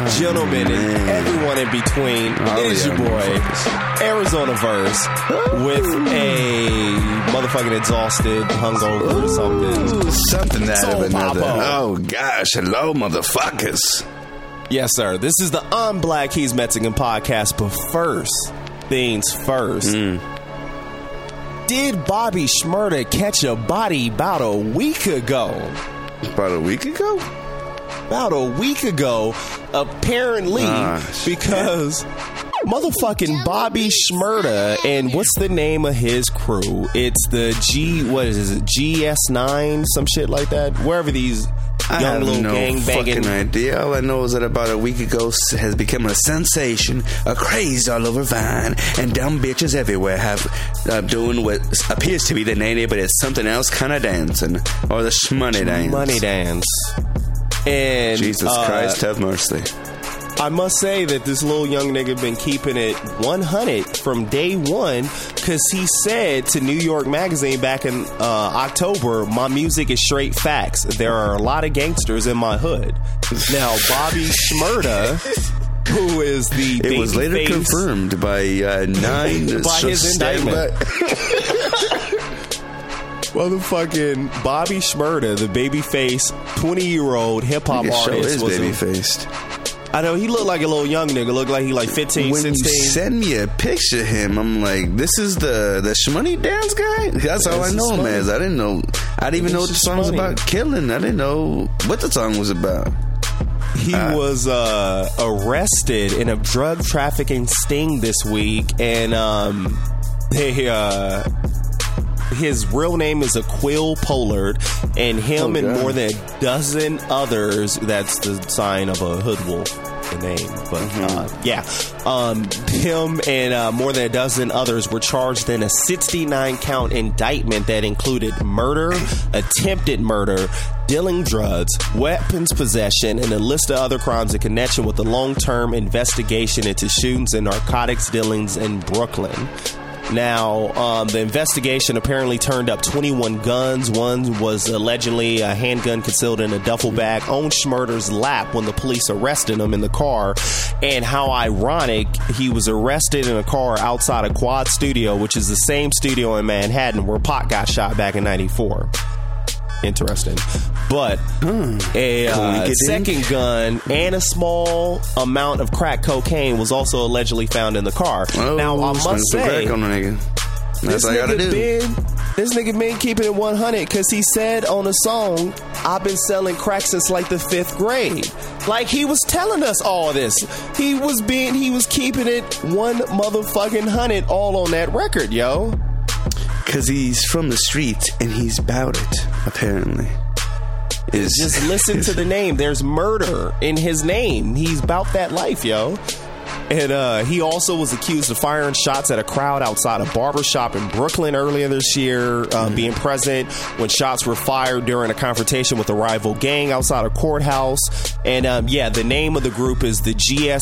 gentlemen, and everyone in between, it is your boy, Arizona Verse, with a motherfucking exhausted, hungover or something. Something out of another. Papa. Oh, gosh. Hello, motherfuckers. Yes, sir. This is the I'm Black, He's Mexican podcast, but first things first. Did Bobby Shmurda catch a body about a week ago? About a week ago? About a week ago, apparently, because motherfucking Bobby Shmurda, and what's the name of his crew? It's the GS9, some shit like that. Wherever these young little gang banging. Fucking idea. All I know is that about a week ago has become a sensation, a craze all over Vine, and dumb bitches everywhere have doing what appears to be the name, but it's something else kind of dancing, or the shmoney dance. Money dance. And Jesus Christ, have mercy. I must say that this little young nigga been keeping it 100 from day one, because he said to New York Magazine back in October, my music is straight facts. There are a lot of gangsters in my hood. Now, Bobby Shmurda, who is the it was later face, confirmed by 9 by his indictment. Motherfucking Bobby Shmurda, the babyface 20-year-old hip-hop artist, was baby-faced. I know, he looked like a little young nigga. Looked like he like 15, when 16. When you send me a picture of him, I'm like, this is the shmoney dance guy? That's all I know him as. I didn't even know what the song was about killing. I didn't know what the song was about. He was arrested in a drug trafficking sting this week, and his real name is Aquil Pollard, and him and more than a dozen others, that's the sign of a hood wolf, the name, but him and more than a dozen others were charged in a 69-count indictment that included murder, attempted murder, dealing drugs, weapons possession, and a list of other crimes in connection with the long-term investigation into shootings and narcotics dealings in Brooklyn. Now, the investigation apparently turned up 21 guns. One was allegedly a handgun concealed in a duffel bag on Shmurda's lap when the police arrested him in the car. And how ironic, he was arrested in a car outside a Quad Studio, which is the same studio in Manhattan where Pac got shot back in '94. Interesting. But a second gun and a small amount of crack cocaine was also allegedly found in the car. Now, I must say, this nigga been keeping it 100, because he said on a song, I've been selling crack since like the 5th grade. Like, he was telling us all this. He was keeping it 1 motherfucking 100 all on that record, yo. Because he's from the streets and he's about it, apparently. Just listen to the name. There's murder in his name. He's about that life, yo. And he also was accused of firing shots at a crowd outside a barbershop in Brooklyn earlier this year, being present when shots were fired during a confrontation with a rival gang outside a courthouse. And the name of the group is the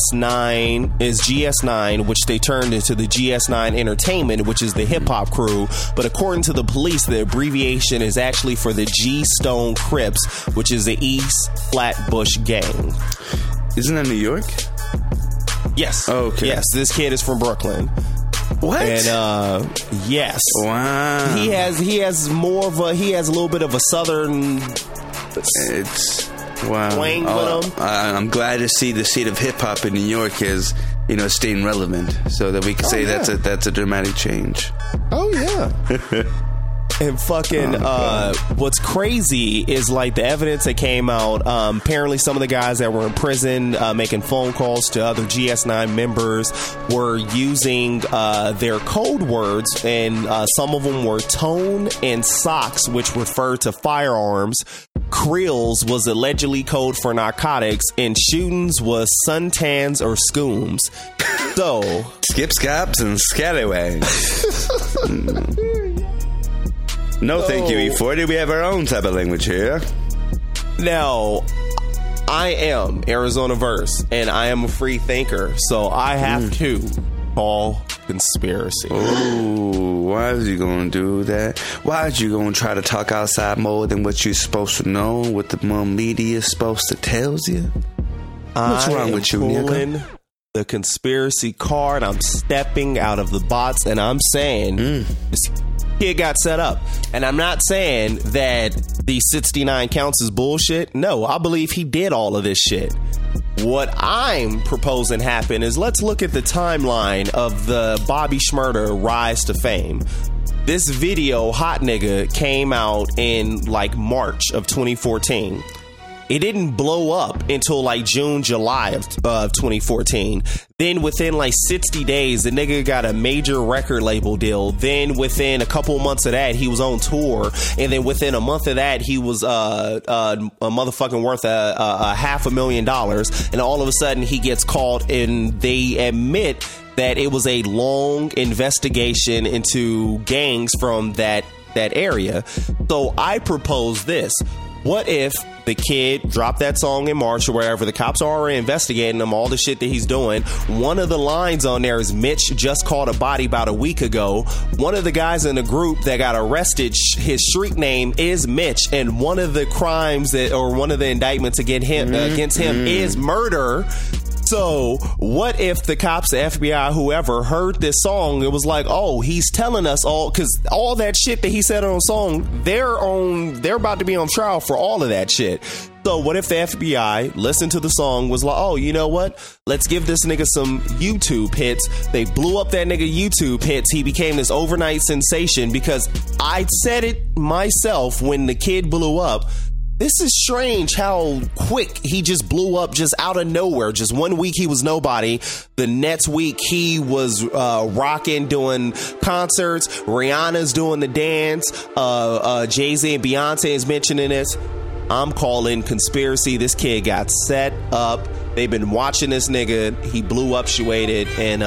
GS9, which they turned into the GS9 Entertainment, which is the hip-hop crew. But according to the police, the abbreviation is actually for the G-Stone Crips, which is the East Flatbush gang. Isn't that New York? Yes. Okay. Yes, this kid is from Brooklyn. What? And yes. Wow. He has a little bit of a southern twang with him. I'm glad to see the seat of hip hop in New York is, staying relevant, so that we can say that's a dramatic change. Oh yeah. And fucking, what's crazy is like the evidence that came out. Apparently, some of the guys that were in prison making phone calls to other GS9 members were using their code words, and some of them were tone and socks, which refer to firearms. Krills was allegedly code for narcotics, and shootings was suntans or scooms. So, skip scaps and scallywags. No, thank you, E40. We have our own type of language here. Now, I am Arizona Verse, and I am a free thinker, so I have to call conspiracy. Ooh, why is you going to do that? Why is you going to try to talk outside more than what you're supposed to know, what the media is supposed to tell you? What's wrong with you, pulling nigga? The conspiracy card. I'm stepping out of the box, and I'm saying this kid got set up. And I'm not saying that the 69 counts is bullshit. No, I believe he did all of this shit. What I'm proposing happen is let's look at the timeline of the Bobby Shmurda rise to fame. This video, Hot Nigga, came out in like March of 2014. It didn't blow up until like June, July of 2014. Then within like 60 days, the nigga got a major record label deal. Then within a couple months of that, he was on tour. And then within a month of that, he was a motherfucking worth $500,000. And all of a sudden, he gets caught, and they admit that it was a long investigation into gangs from that area. So I propose this. What if the kid dropped that song in March or wherever, the cops are already investigating him, all the shit that he's doing. One of the lines on there is Mitch just caught a body about a week ago. One of the guys in the group that got arrested, his street name is Mitch. And one of the crimes one of the indictments against him is murder. So what if the cops, the FBI, whoever heard this song, it was like, oh, he's telling us all, because all that shit that he said on the song, they're about to be on trial for all of that shit. So what if the FBI listened to the song, was like, oh, you know what? Let's give this nigga some YouTube hits. They blew up that nigga YouTube hits. He became this overnight sensation because I said it myself when the kid blew up. This is strange how quick he just blew up just out of nowhere. Just 1 week he was nobody. The next week he was rocking, doing concerts. Rihanna's doing the dance. Jay-Z and Beyonce is mentioning this. I'm calling conspiracy. This kid got set up. They've been watching this nigga. He blew up, Shuated, and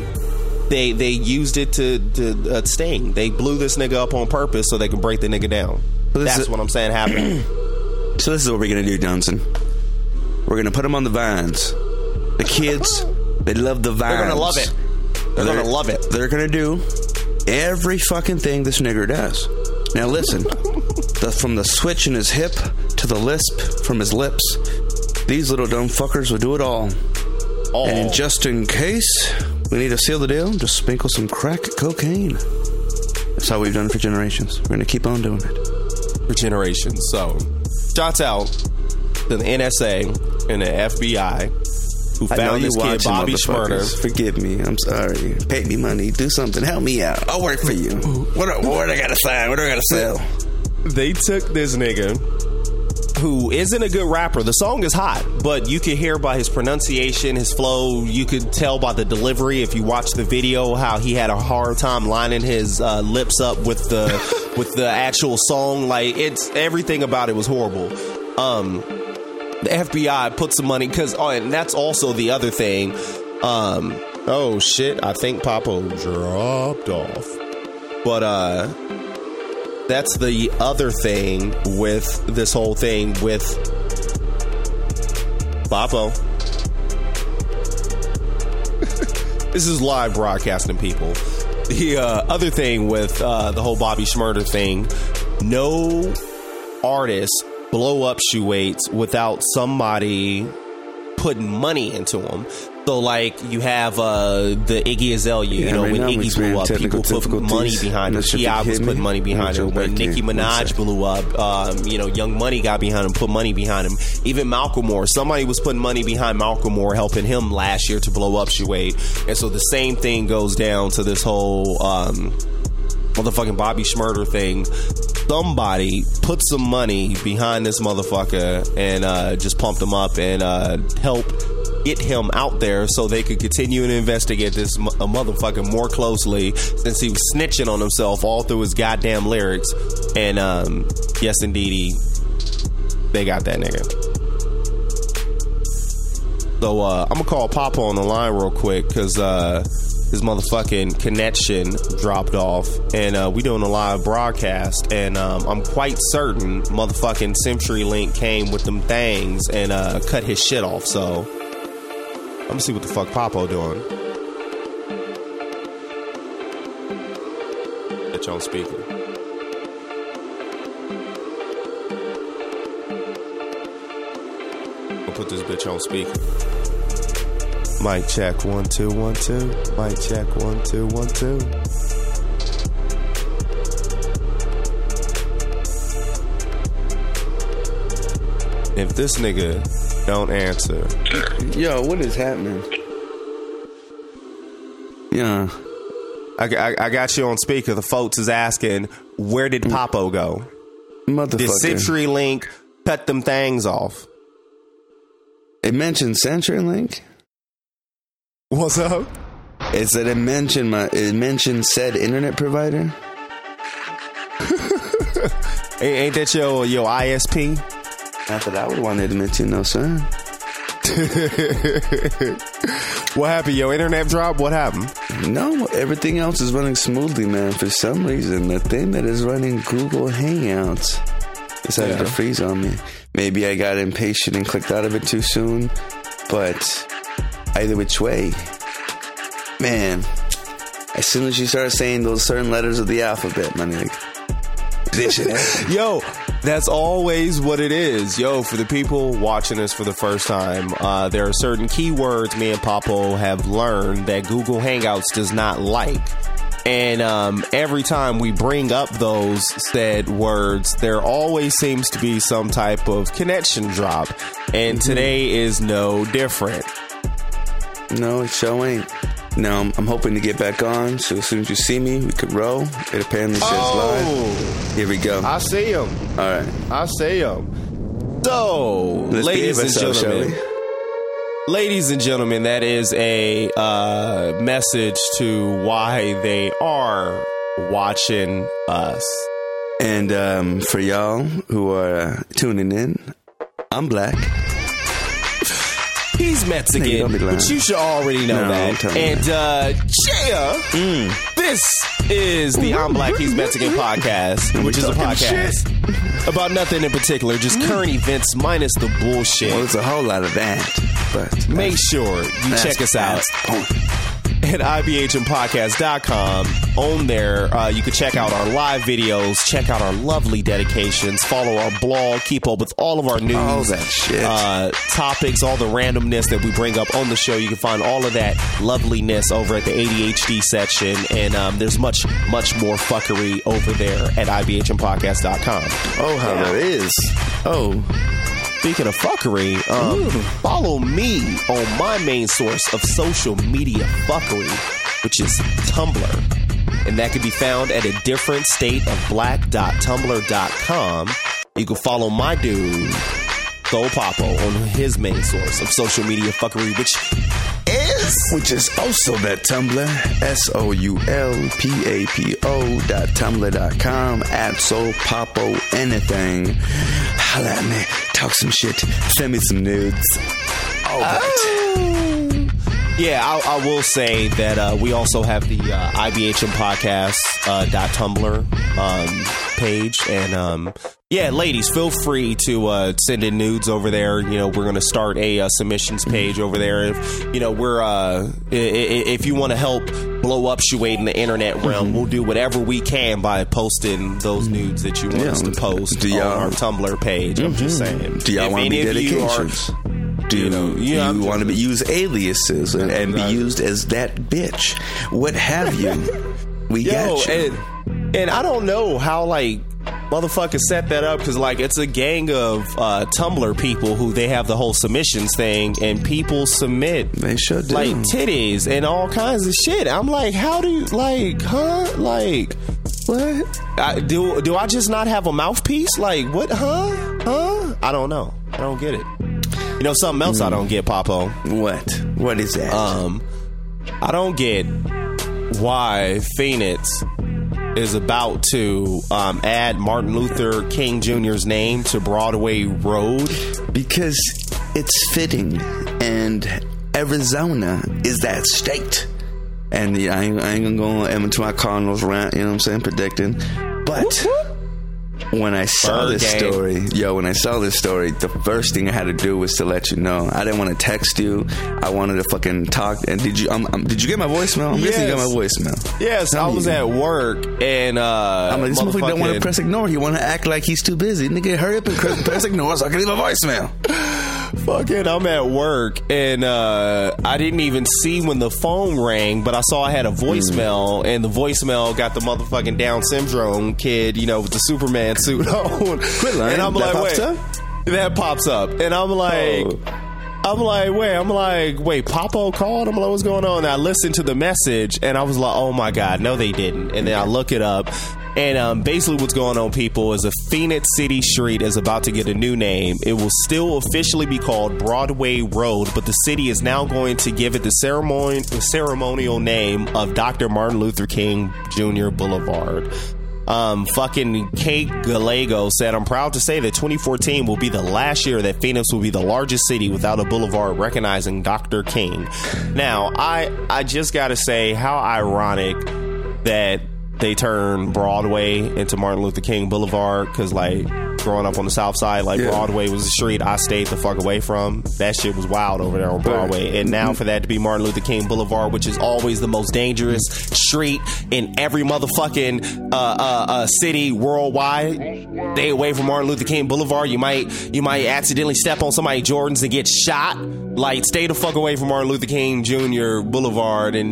they used it to sting. They blew this nigga up on purpose so they can break the nigga down. That's what I'm saying happened. So this is what we're going to do, Johnson. We're going to put them on the vines. The kids, they love the vines. They're going to love it. They're going to love it. They're going to do every fucking thing this nigger does. Now listen, from the switch in his hip to the lisp from his lips, these little dumb fuckers will do it all. And just in case we need to seal the deal, just sprinkle some crack cocaine. That's how we've done it for generations. We're going to keep on doing it. For generations. So, shouts out to the NSA and the FBI who found this kid, Bobby Shmurda. Forgive me. I'm sorry. Pay me money. Do something. Help me out. I'll work for you. What do I got to sign? What do I got to sell? They took this nigga who isn't a good rapper. The song is hot, but you can hear by his pronunciation, his flow. You could tell by the delivery if you watch the video how he had a hard time lining his lips up with the actual song. Like, it's everything about it was horrible. The FBI put some money and that's also the other thing. Oh shit! I think Papo dropped off, but that's the other thing with this whole thing with Papo. This is live broadcasting, people. The other thing with the whole Bobby Shmurda thing, no artist blow up Shuates without somebody putting money into them. So, like, you have the Iggy Azalea, when Iggy blew up, people put money behind him. T.I. was putting money behind him. When Nicki Minaj blew up, Young Money got behind him, put money behind him. Even Macklemore, somebody was putting money behind Macklemore, helping him last year to blow up Shuaite. And so the same thing goes down to this whole motherfucking Bobby Shmurda thing. Somebody put some money behind this motherfucker and just pumped him up and help get him out there so they could continue to investigate this motherfucker more closely, since he was snitching on himself all through his goddamn lyrics. And yes, indeed, they got that nigga. So I'm gonna call Papa on the line real quick because his motherfucking connection dropped off, and we doing a live broadcast, and I'm quite certain motherfucking CenturyLink came with them things and cut his shit off. So I'm gonna see what the fuck Papo doing. Get you on speaker. I'll put this bitch on speaker. Mic check 1 2 1 2. Mic check 1 2 1 2. If this nigga don't answer, yo, what is happening? Yeah, I got you on speaker. The folks is asking, where did Papo go? Motherfucker. Did CenturyLink cut them things off? It mentioned CenturyLink. What's up? It said it mentioned said internet provider. Ain't that your ISP? Not that I would want to admit to, no sir. What happened? Your internet dropped? What happened? No, everything else is running smoothly, man. For some reason, the thing that is running Google Hangouts decided to freeze on me. Maybe I got impatient and clicked out of it too soon, but either which way, man, as soon as you start saying those certain letters of the alphabet, my nigga, yo, that's always what it is. Yo, for the people watching this for the first time, there are certain keywords me and Papo have learned that Google Hangouts does not like. And every time we bring up those said words, there always seems to be some type of connection drop. And today is no different. No, it sure ain't. Now, I'm hoping to get back on, so as soon as you see me, we could roll. It apparently says live. Here we go. I see him. All right. I see him. So, ladies and gentlemen, that is a message to why they are watching us. And for y'all who are tuning in, I'm black. He's Mexican, but you should already know that. And this is the I'm Black, He's Mexican podcast, which is a podcast about nothing in particular, just current events minus the bullshit. Well, there's a whole lot of that, but make sure you check us out at IBHMpodcast.com. On there, you can check out our live videos, check out our lovely dedications, follow our blog, keep up with all of our news, all that shit, topics, all the randomness that we bring up on the show. You can find all of that loveliness over at the ADHD section, and there's much more fuckery over there at IBHMpodcast.com. Oh, how that is. Oh. Speaking of fuckery, follow me on my main source of social media fuckery, which is Tumblr. And that can be found at a different state of black.tumblr.com. You can follow my dude, Soul Papo, on his main source of social media fuckery, which is also that Tumblr, SOULPAPO.tumblr.com, at Soul Papo anything. Holla at me, talk some shit, send me some nudes. All that. Yeah, I will say that we also have the IBHM podcast .tumblr page, and yeah, ladies, feel free to send in nudes over there. You know, we're going to start a submissions page over there. If you know, if you want to help blow up Shuade in the internet realm, we'll do whatever we can by posting those nudes that you want us to post on our Tumblr page. I'm just saying. Do y'all want to be dedications? Do you want to use aliases and be used as that bitch? What have you? We got you. And I don't know how, like, motherfuckers set that up, because, like, it's a gang of Tumblr people who they have the whole submissions thing, and people submit, they sure do, like, titties and all kinds of shit. I'm like, how do you, like, huh? Like, what? Do I just not have a mouthpiece? Like, what? Huh? I don't know. I don't get it. You know, something else I don't get, Papo. What is that? I don't get why Phoenix is about to add Martin Luther King Jr.'s name to Broadway Road. Because it's fitting, and Arizona is that state. And I ain't gonna go into my Cardinals rant, you know what I'm saying, predicting. But when I saw this story, the first thing I had to do was to let you know. I didn't want to text you. I wanted to fucking talk. And did you get my voicemail? I'm guessing you got my voicemail. Yes, I was at work, and I'm like, this motherfucker don't want to press ignore. He want to act like he's too busy. Nigga, hurry up and press ignore so I can leave a voicemail. Fucking, I'm at work and I didn't even see when the phone rang, but I saw I had a voicemail, and the voicemail got the motherfucking Down syndrome kid, you know, with the Superman suit on. Quit lying. And I'm That like, pops wait, up? that pops up, and I'm like. Wait, Papo called? I'm like, what's going on? And I listened to the message, and I was like, oh my God, no, they didn't. And then I look it up, and basically what's going on, people, is a Phoenix City street is about to get a new name. It will still officially be called Broadway Road, but the city is now going to give it the ceremonial name of Dr. Martin Luther King Jr. Boulevard. Fucking Kate Gallego said, I'm proud to say that 2014 will be the last year that Phoenix will be the largest city without a boulevard recognizing Dr. King. Now, I just gotta say how ironic that they turned Broadway into Martin Luther King Boulevard, because like growing up on the South Side, like Broadway was the street I stayed the fuck away from. That shit was wild over there on Broadway. And now for that to be Martin Luther King Boulevard, which is always the most dangerous street in every motherfucking city worldwide. Stay away from Martin Luther King Boulevard. You might accidentally step on somebody's Jordans and get shot. Like, stay the fuck away from Martin Luther King Jr. Boulevard, and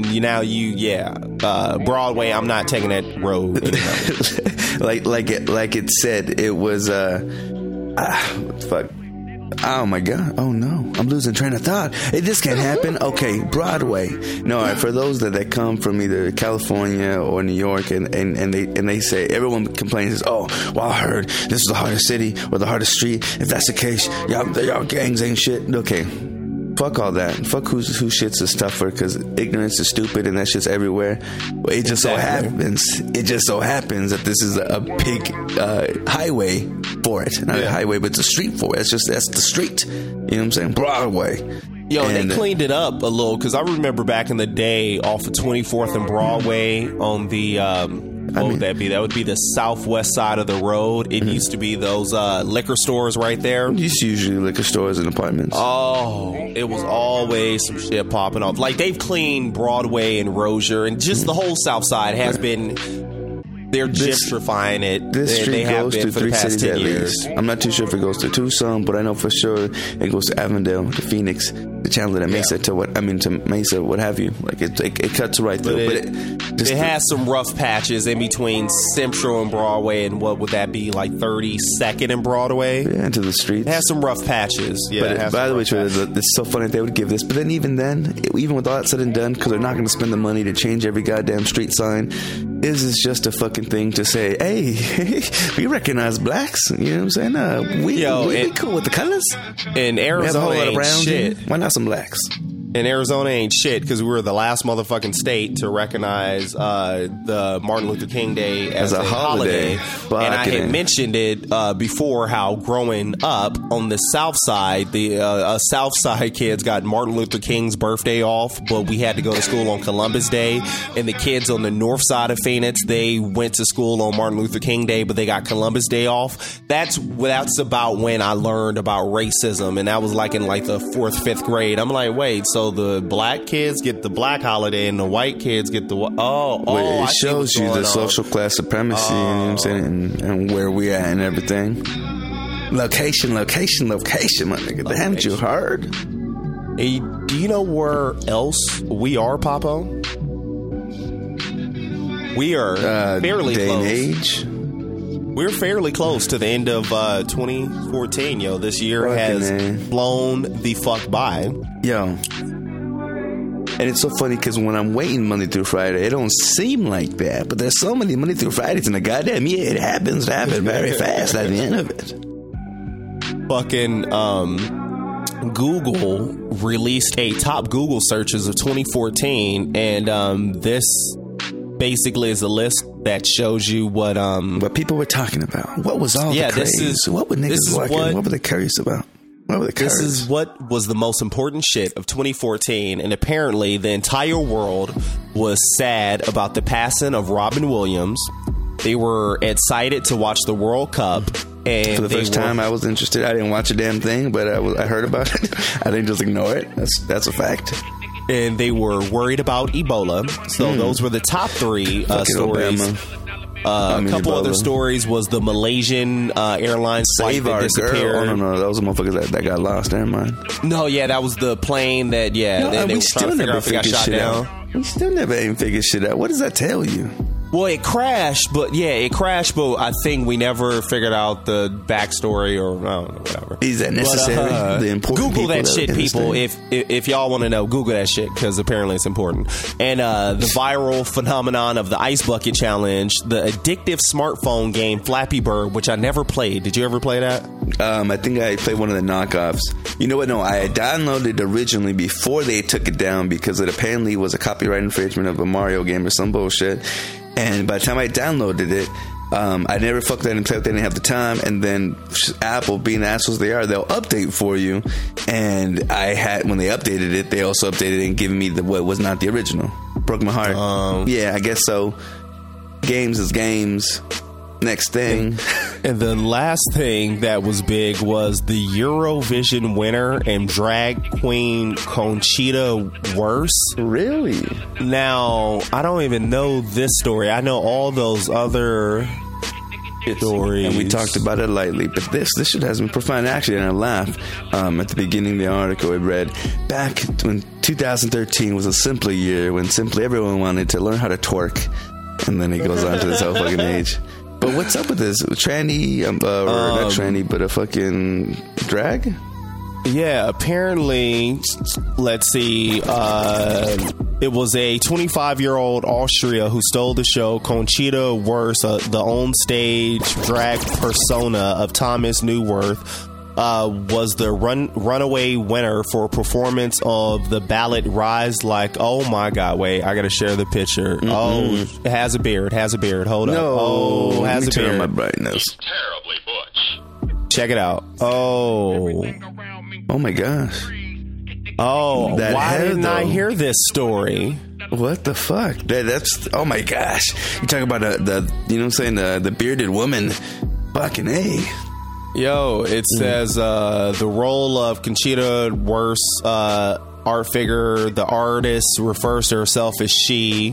Broadway, I'm not taking that road anymore. like it said, it was fuck. Oh my God! Oh no! I'm losing train of thought. This can't happen. Okay, Broadway. No, all right, for those that come from either California or New York, and they say, everyone complains, oh, well, I heard this is the hardest city or the hardest street. If that's the case, y'all gangs ain't shit. Okay. Fuck all that. Fuck who shits is tougher, because ignorance is stupid and that shit's everywhere. But it just so happens that this is a big highway for it. Not a highway, but it's a street for it. That's the street. You know what I'm saying? Broadway. Yo, and they cleaned it up a little, because I remember back in the day off of 24th and Broadway on the... what would that be? That would be the southwest side of the road. It used to be those liquor stores right there. It's usually liquor stores and apartments. Oh, it was always some shit popping up. Like, they've cleaned Broadway and Rozier, and just the whole south side has been... They're gentrifying it. This street goes to 3 cities at least. I'm not too sure if it goes to Tucson, but I know for sure it goes to Avondale, to Phoenix, to Chandler, to Mesa, to Mesa, what have you. Like, it cuts right through. It has some rough patches in between Central and Broadway, and what would that be, like 32nd and Broadway? Yeah, into the streets. It has some rough patches. Yeah. But by the way, it's so funny that they would give this. But then even with all that said and done, because they're not going to spend the money to change every goddamn street sign, is this just a fucking thing to say, hey, we recognize blacks? You know what I'm saying? We cool with the colors. In Arizona, we have a whole lot of ain't brown shit. Why not some blacks? And Arizona ain't shit, because we were the last motherfucking state to recognize the Martin Luther King Day as a holiday. And I had mentioned it before, how growing up on the South Side, the South Side kids got Martin Luther King's birthday off, but we had to go to school on Columbus Day. And the kids on the north side of Phoenix, they went to school on Martin Luther King Day, but they got Columbus Day off. That's about when I learned about racism, and that was like in like the 4th, 5th grade. I'm like, wait, so the black kids get the black holiday and the white kids get the it shows you the social class supremacy, you know what I'm saying, and where we at and everything. Location, my nigga. Haven't you heard? Hey, do you know where else we are, Papo? We are fairly day close. And age. We're fairly close to the end of 2014, yo. This year has blown the fuck by. Yo. And it's so funny, because when I'm waiting Monday through Friday, it don't seem like that. But there's so many Monday through Fridays in the goddamn year. It happens very fast at the end of it. Fucking Google released a top Google searches of 2014, and this basically is a list that shows you what people were talking about. What was all the craze? What were niggas working? What were they curious about? This is what was the most important shit of 2014, and apparently the entire world was sad about the passing of Robin Williams. They were excited to watch the World Cup. And for the first time, I was interested. I didn't watch a damn thing, but I heard about it. I didn't just ignore it. That's a fact. And they were worried about Ebola. So those were the top 3 stories. Obama. A couple other stories was the Malaysian Airlines flight that disappeared. Girl. Oh, no, that was the motherfuckers that got lost. Never mind. No, yeah, that was the plane that, they still never figured shit out. We still never even figured shit out. What does that tell you? Well, it crashed, but I think we never figured out the backstory or I don't know, whatever. Is that necessary? The important Google that shit, people. If y'all want to know, Google that shit because apparently it's important. And the viral phenomenon of the Ice Bucket Challenge, the addictive smartphone game Flappy Bird, which I never played. Did you ever play that? I think I played one of the knockoffs. You know what? No, I had downloaded it originally before they took it down because it apparently was a copyright infringement of a Mario game or some bullshit. And by the time I downloaded it, I never fucked that and played. They didn't have the time. And then Apple, being the assholes they are, they'll update for you. And when they updated it, they also updated it and given me what was not the original. Broke my heart. Yeah, I guess so. Games is games. Next thing. And the last thing that was big was the Eurovision winner and drag queen Conchita Wurst. Really? Now, I don't even know this story. I know all those other stories. And we talked about it lightly, but this shit has been profound. Actually, and I laughed at the beginning of the article. It read, back when 2013 was a simpler year when simply everyone wanted to learn how to twerk. And then it goes on to this whole fucking age. But what's up with this? Tranny, not tranny, but a fucking drag? Yeah, apparently, let's see, it was a 25-year-old Austria who stole the show. Conchita Wurst, the on-stage drag persona of Thomas Newworth, was the runaway winner for a performance of the ballad Rise Like... Oh, my God. Wait, I got to share the picture. Mm-mm. Oh, it has a beard. Hold up. Oh, has a beard. Turn my brightness. Terribly butch. Check it out. Oh, my gosh. Oh, why didn't I hear this story? What the fuck? That's... Oh, my gosh. You talking about the you know what I'm saying? The bearded woman. Fucking A. Yo, it says the role of Conchita Wurst, art figure. The artist refers to herself as she.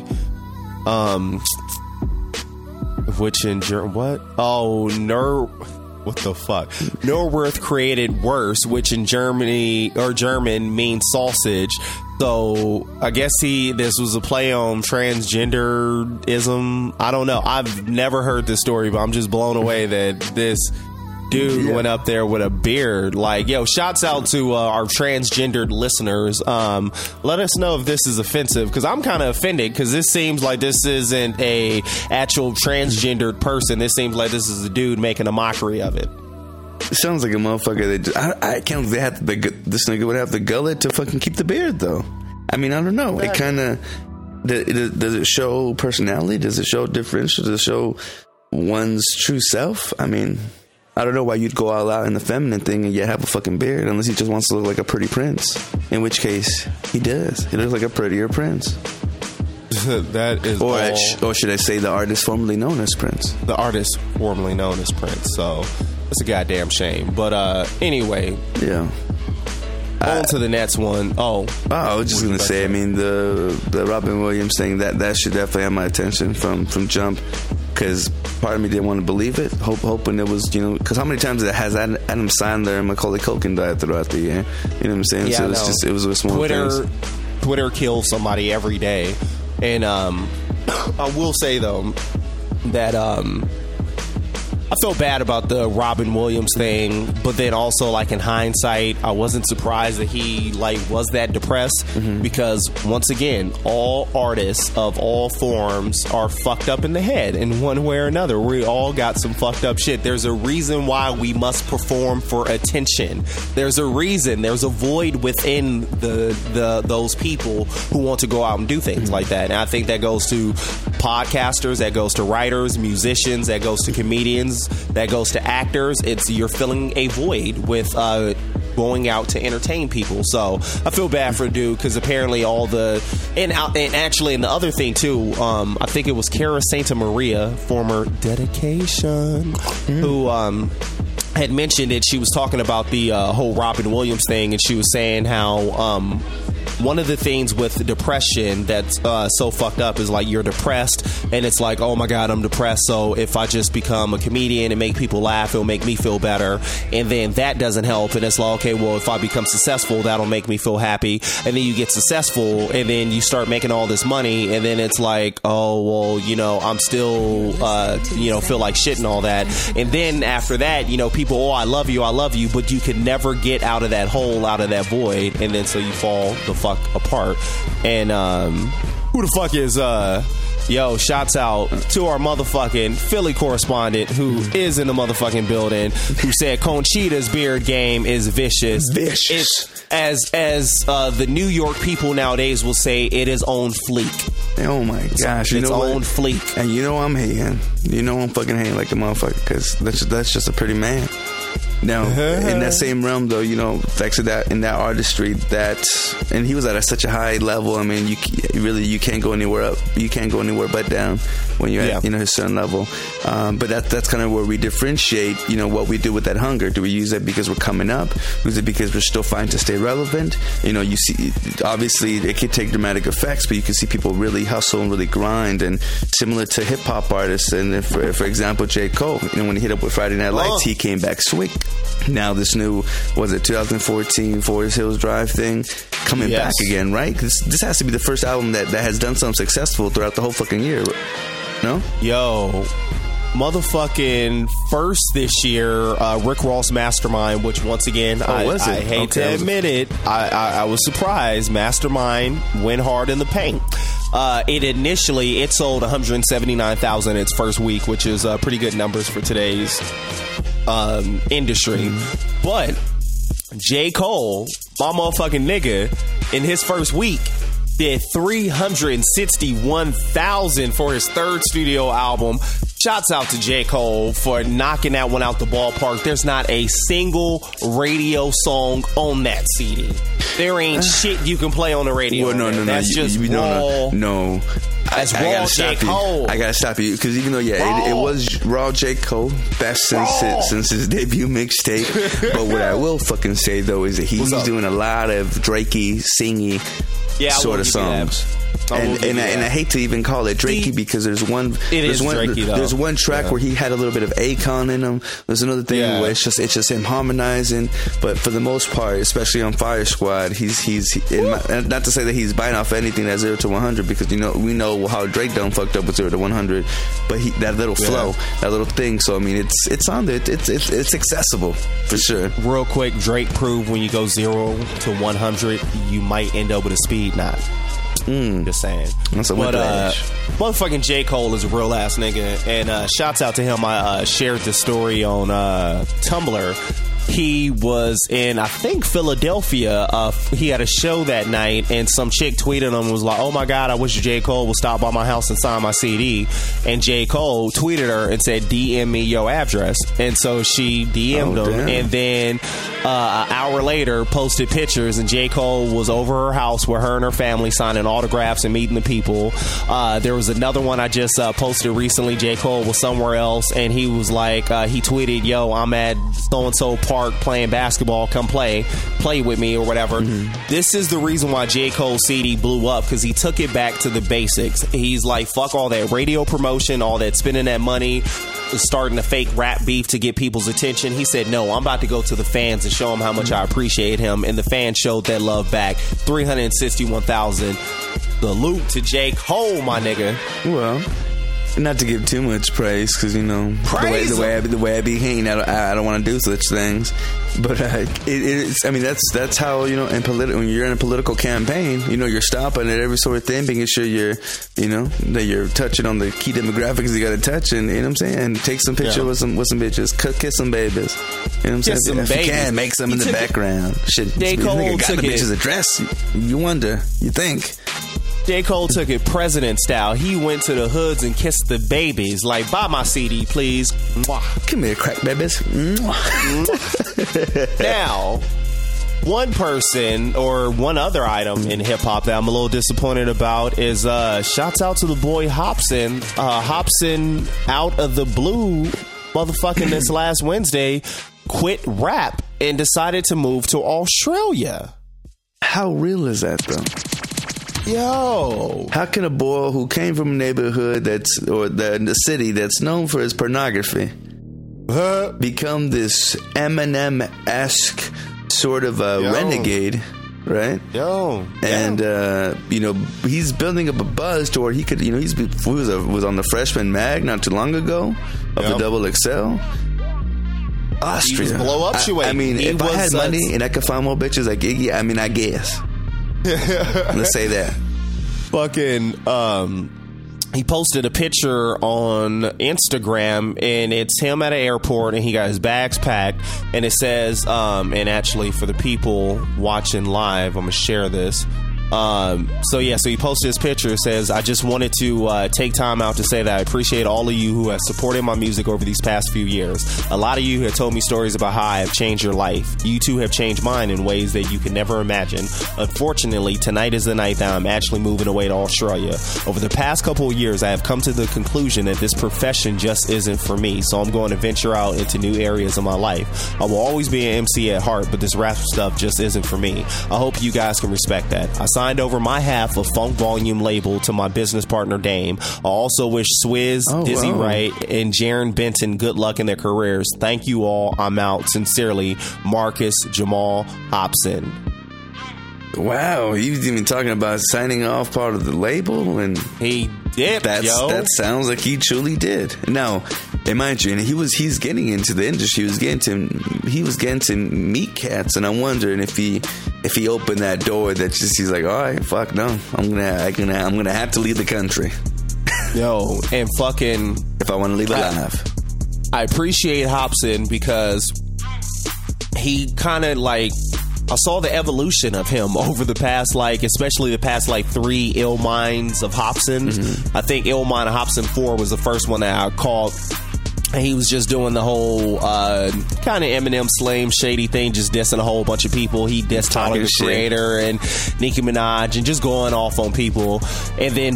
Which in German, what? Oh, what the fuck? Newworth created Wurst, which in German means sausage. So I guess this was a play on transgenderism. I don't know. I've never heard this story, but I'm just blown away that this dude went up there with a beard. Like, yo, shouts out to our transgendered listeners. Let us know if this is offensive, because I'm kind of offended, because this seems like this isn't a actual transgendered person. This seems like this is a dude making a mockery of it. It sounds like a motherfucker. I can't. This nigga would have the gullet to fucking keep the beard, though. I mean, I don't know. It kind of does it show personality? Does it show differential? Does it show one's true self? I mean, I don't know why you'd go all out in the feminine thing and yet have a fucking beard, unless he just wants to look like a pretty prince. In which case, he does. He looks like a prettier prince. That is or should I say the artist formerly known as Prince. The artist formerly known as Prince. So it's a goddamn shame. But anyway. Yeah. On to the next one. I was just going to say, I mean, the Robin Williams thing, that should definitely have my attention from jump. Because part of me didn't want to believe it, hoping it was, because how many times has Adam Sandler and Macaulay Culkin died throughout the year? You know what I'm saying? Yeah, so it's just, it was a small things. Twitter kills somebody every day. And I will say, though, that I felt bad about the Robin Williams thing, but then also, like, in hindsight, I wasn't surprised that he, like, was that depressed, because, once again, all artists of all forms are fucked up in the head in one way or another. We all got some fucked up shit. There's a reason why we must perform for attention. There's a reason. There's a void within those people who want to go out and do things like that. And I think that goes to podcasters, that goes to writers, musicians, that goes to comedians, that goes to actors. You're filling a void with going out to entertain people. So I feel bad for the dude, because apparently and actually, and the other thing too, I think it was Cara Santa Maria, former Dedication, who had mentioned it. She was talking about the whole Robin Williams thing, and she was saying how one of the things with depression that's so fucked up is like you're depressed and it's like, oh my God, I'm depressed. So if I just become a comedian and make people laugh, it'll make me feel better. And then that doesn't help. And it's like, okay, well, if I become successful, that'll make me feel happy. And then you get successful and then you start making all this money. And then it's like, oh, well, you know, I'm still, feel like shit and all that. And then after that, you know, people, oh, I love you, but you can never get out of that hole, out of that void. And then so you fall the fuck apart. And who the fuck is shouts out to our motherfucking Philly correspondent who is in the motherfucking building, who said Conchita's beard game is vicious. It's as the New York people nowadays will say, it is on fleek. Oh my gosh, it's on fleek. And you know I'm hating. You know I'm fucking hating like a motherfucker, because that's just a pretty man. Now, in that same realm, though, you know, thanks to that, in that artistry, and he was at such a high level. I mean, you can't go anywhere up. You can't go anywhere but down when you're at, his certain level. But that's kind of where we differentiate, you know, what we do with that hunger. Do we use it because we're coming up? Is it because we're still fighting to stay relevant? You know, you see, obviously, it could take dramatic effects, but you can see people really hustle and really grind, and similar to hip hop artists. And for example, J. Cole, you know, when he hit up with Friday Night Lights, he came back sweet. Now this new, was it 2014 Forest Hills Drive thing coming back again, right? This has to be the first album that has done something successful throughout the whole fucking year, no? Yo, motherfucking first this year, Rick Ross Mastermind, which once again, I hate to admit it, I was surprised. Mastermind went hard in the paint. It sold 179,000 its first week, which is pretty good numbers for today's industry. But J. Cole, my motherfucking nigga, in his first week did 361,000 for his third studio album. Shouts out to J. Cole for knocking that one out the ballpark. There's not a single radio song on that CD. There ain't shit you can play on the radio. Well, no. That's just raw. No. That's raw J. Cole. I gotta stop you, because even though it was raw J. Cole, best since his debut mixtape. But what I will fucking say though is that he's doing a lot of Drakey, singy sort of songs. And I hate to even call it Drakey, because there's one track where he had a little bit of Akon in him. There's another thing where it's just him harmonizing. But for the most part, especially on Fire Squad, he's not to say that he's biting off anything that's 0 to 100, because we know how Drake done fucked up with 0 to 100. But that little flow, that little thing. So I mean, it's on there. It's accessible for sure. Real quick, Drake proved when you go 0 to 100, you might end up with a speed knot. Just saying. That's a motherfucking J. Cole is a real ass nigga, and shouts out to him. I shared the story on Tumblr. He was in, I think, Philadelphia. He had a show that night, and some chick tweeted him and was like, oh my God, I wish J. Cole would stop by my house and sign my CD. And J. Cole tweeted her and said, DM me your address. And so she DM'd him. Damn. And then an hour later posted pictures, and J. Cole was over her house with her and her family signing autographs and meeting the people. There was another one I just posted recently. J. Cole was somewhere else, and he was like, he tweeted, yo, I'm at so-and-so park playing basketball, come play with me or whatever. This is the reason why J. Cole's CD blew up, because he took it back to the basics. He's like, fuck all that radio promotion, all that spending that money, starting a fake rap beef to get people's attention. He said, no, I'm about to go to the fans and show them how much I appreciate him. And the fans showed that love back. 361,000. Salute to J. Cole, my nigga. Well, not to give too much praise, because the way I be hanging, I don't want to do such things. But it's, I mean, that's how, when you're in a political campaign, you're stopping at every sort of thing, making sure that you're touching on the key demographics you got to touch, and what I'm saying, and take some picture with some bitches, kiss some babies, what I'm saying. If you can, make some in the background. Shit, J. Cole got the bitch's address. You wonder, you think. J. Cole took it president style. He went to the hoods and kissed the babies. Like, buy my CD, please. Mwah. Come here, crack babies. Now, one person or one other item in hip-hop that I'm a little disappointed about is shouts out to the boy Hopsin. Hopsin, out of the blue, motherfucking this last Wednesday, quit rap and decided to move to Australia. How real is that, though? Yo, how can a boy who came from a neighborhood the city that's known for its pornography become this Eminem-esque sort of renegade, right? Yo, and he's building up a buzz to where he could, he was on the Freshman Mag not too long ago of the Double XL. Austria, blow up. I mean, if I had money and I could find more bitches like Iggy, I mean, I guess. Let's say that. Fucking, he posted a picture on Instagram, and it's him at an airport, and he got his bags packed, and it says, and actually for the people watching live, I'm gonna share this. So he posted his picture. It says, I just wanted to take time out to say that I appreciate all of you who have supported my music over these past few years. A lot of you have told me stories about how I have changed your life. You too have changed mine in ways that you could never imagine. Unfortunately, tonight is the night that I'm actually moving away to Australia. Over the past couple of years, I have come to the conclusion that this profession just isn't for me, so I'm going to venture out into new areas of my life. I will always be an MC at heart, but this rap stuff just isn't for me. I hope you guys can respect that. I signed over my half of Funk Volume label to my business partner Dame. I also wish Swizz, Dizzy Wright, and Jaron Benton good luck in their careers. Thank you all. I'm out. Sincerely, Marcus Jamal Hobson. Wow, he was even talking about signing off part of the label, and he did. That sounds like he truly did. Now, and mind you, and he's getting into the industry. He was getting to meet cats, and I'm wondering if he opened that door, that just he's like, all right, fuck no, I'm gonna have to leave the country. Yo, and fucking if I want to leave alive. I appreciate Hobson because he kind of like. I saw the evolution of him over the past, especially the past 3 Ill Minds of Hobson. Mm-hmm. I think Ill Mind of Hobson 4 was the first one that I called. And he was just doing the whole kind of Eminem Slim shady thing, just dissing a whole bunch of people. He dissed Tyler, the Creator, and Nicki Minaj, and just going off on people. And then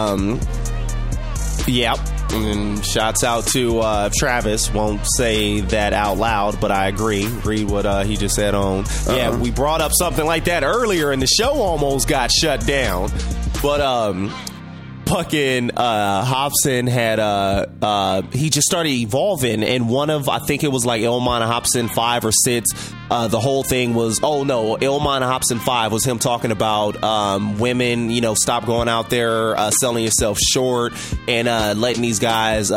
and shouts out to Travis. Won't say that out loud, but I agree. Read what he just said on. Yeah, we brought up something like that earlier, and the show almost got shut down. But fucking Hobson had he just started evolving, and one of, I think it was like Illmind of Hobson 5 or 6, the whole thing was, Illmind of Hobson 5 was him talking about women, stop going out there selling yourself short and letting these guys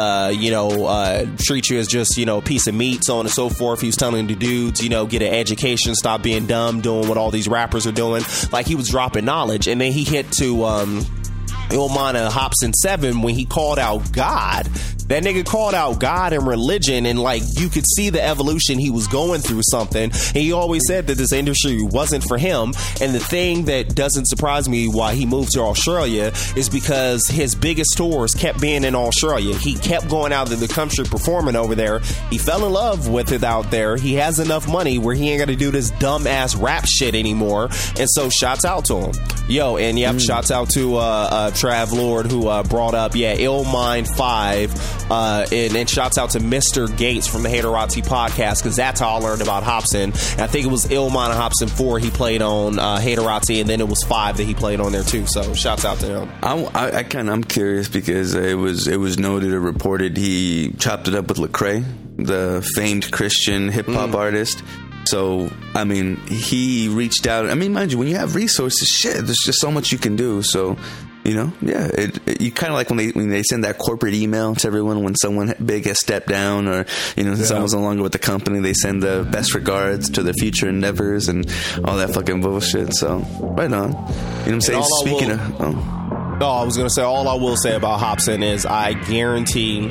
treat you as just a piece of meat, so on and so forth. He was telling the dudes, get an education, stop being dumb, doing what all these rappers are doing. Like, he was dropping knowledge. And then he hit to Illmind of Hobson 7 when he called out God. That nigga called out God and religion, and you could see the evolution. He was going through something, and he always said that this industry wasn't for him. And the thing that doesn't surprise me why he moved to Australia is because his biggest tours kept being in Australia. He kept going out to the country performing over there. He fell in love with it out there. He has enough money where he ain't got to do this dumb ass rap shit anymore. And so shouts out to him. Yo, and shouts out to Trav Lord, who brought up Illmind 5. And shouts out to Mr. Gates from the Haterati podcast, because that's how I learned about Hobson. And I think it was Illmind of Hobson 4 he played on Haterati, and then it was 5 that he played on there too. So shouts out to him. I'm curious because it was noted or reported he chopped it up with Lecrae, the famed Christian hip hop artist. So, I mean, he reached out. I mean, mind you, when you have resources, there's just so much you can do. So, you kind of like when they send that corporate email to everyone when someone big has stepped down, or someone's no longer with the company, they send the best regards to their future endeavors and all that fucking bullshit. So, right on. You know what I'm saying? Speaking of, I was gonna say, all I will say about Hobson is I guarantee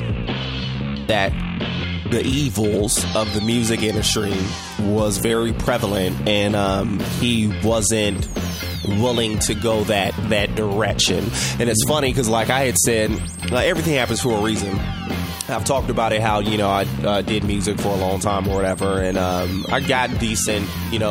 that the evils of the music industry was very prevalent, and he wasn't willing to go that direction. And it's funny because, like I had said, everything happens for a reason. I've talked about it, how I did music for a long time or whatever, and I got decent,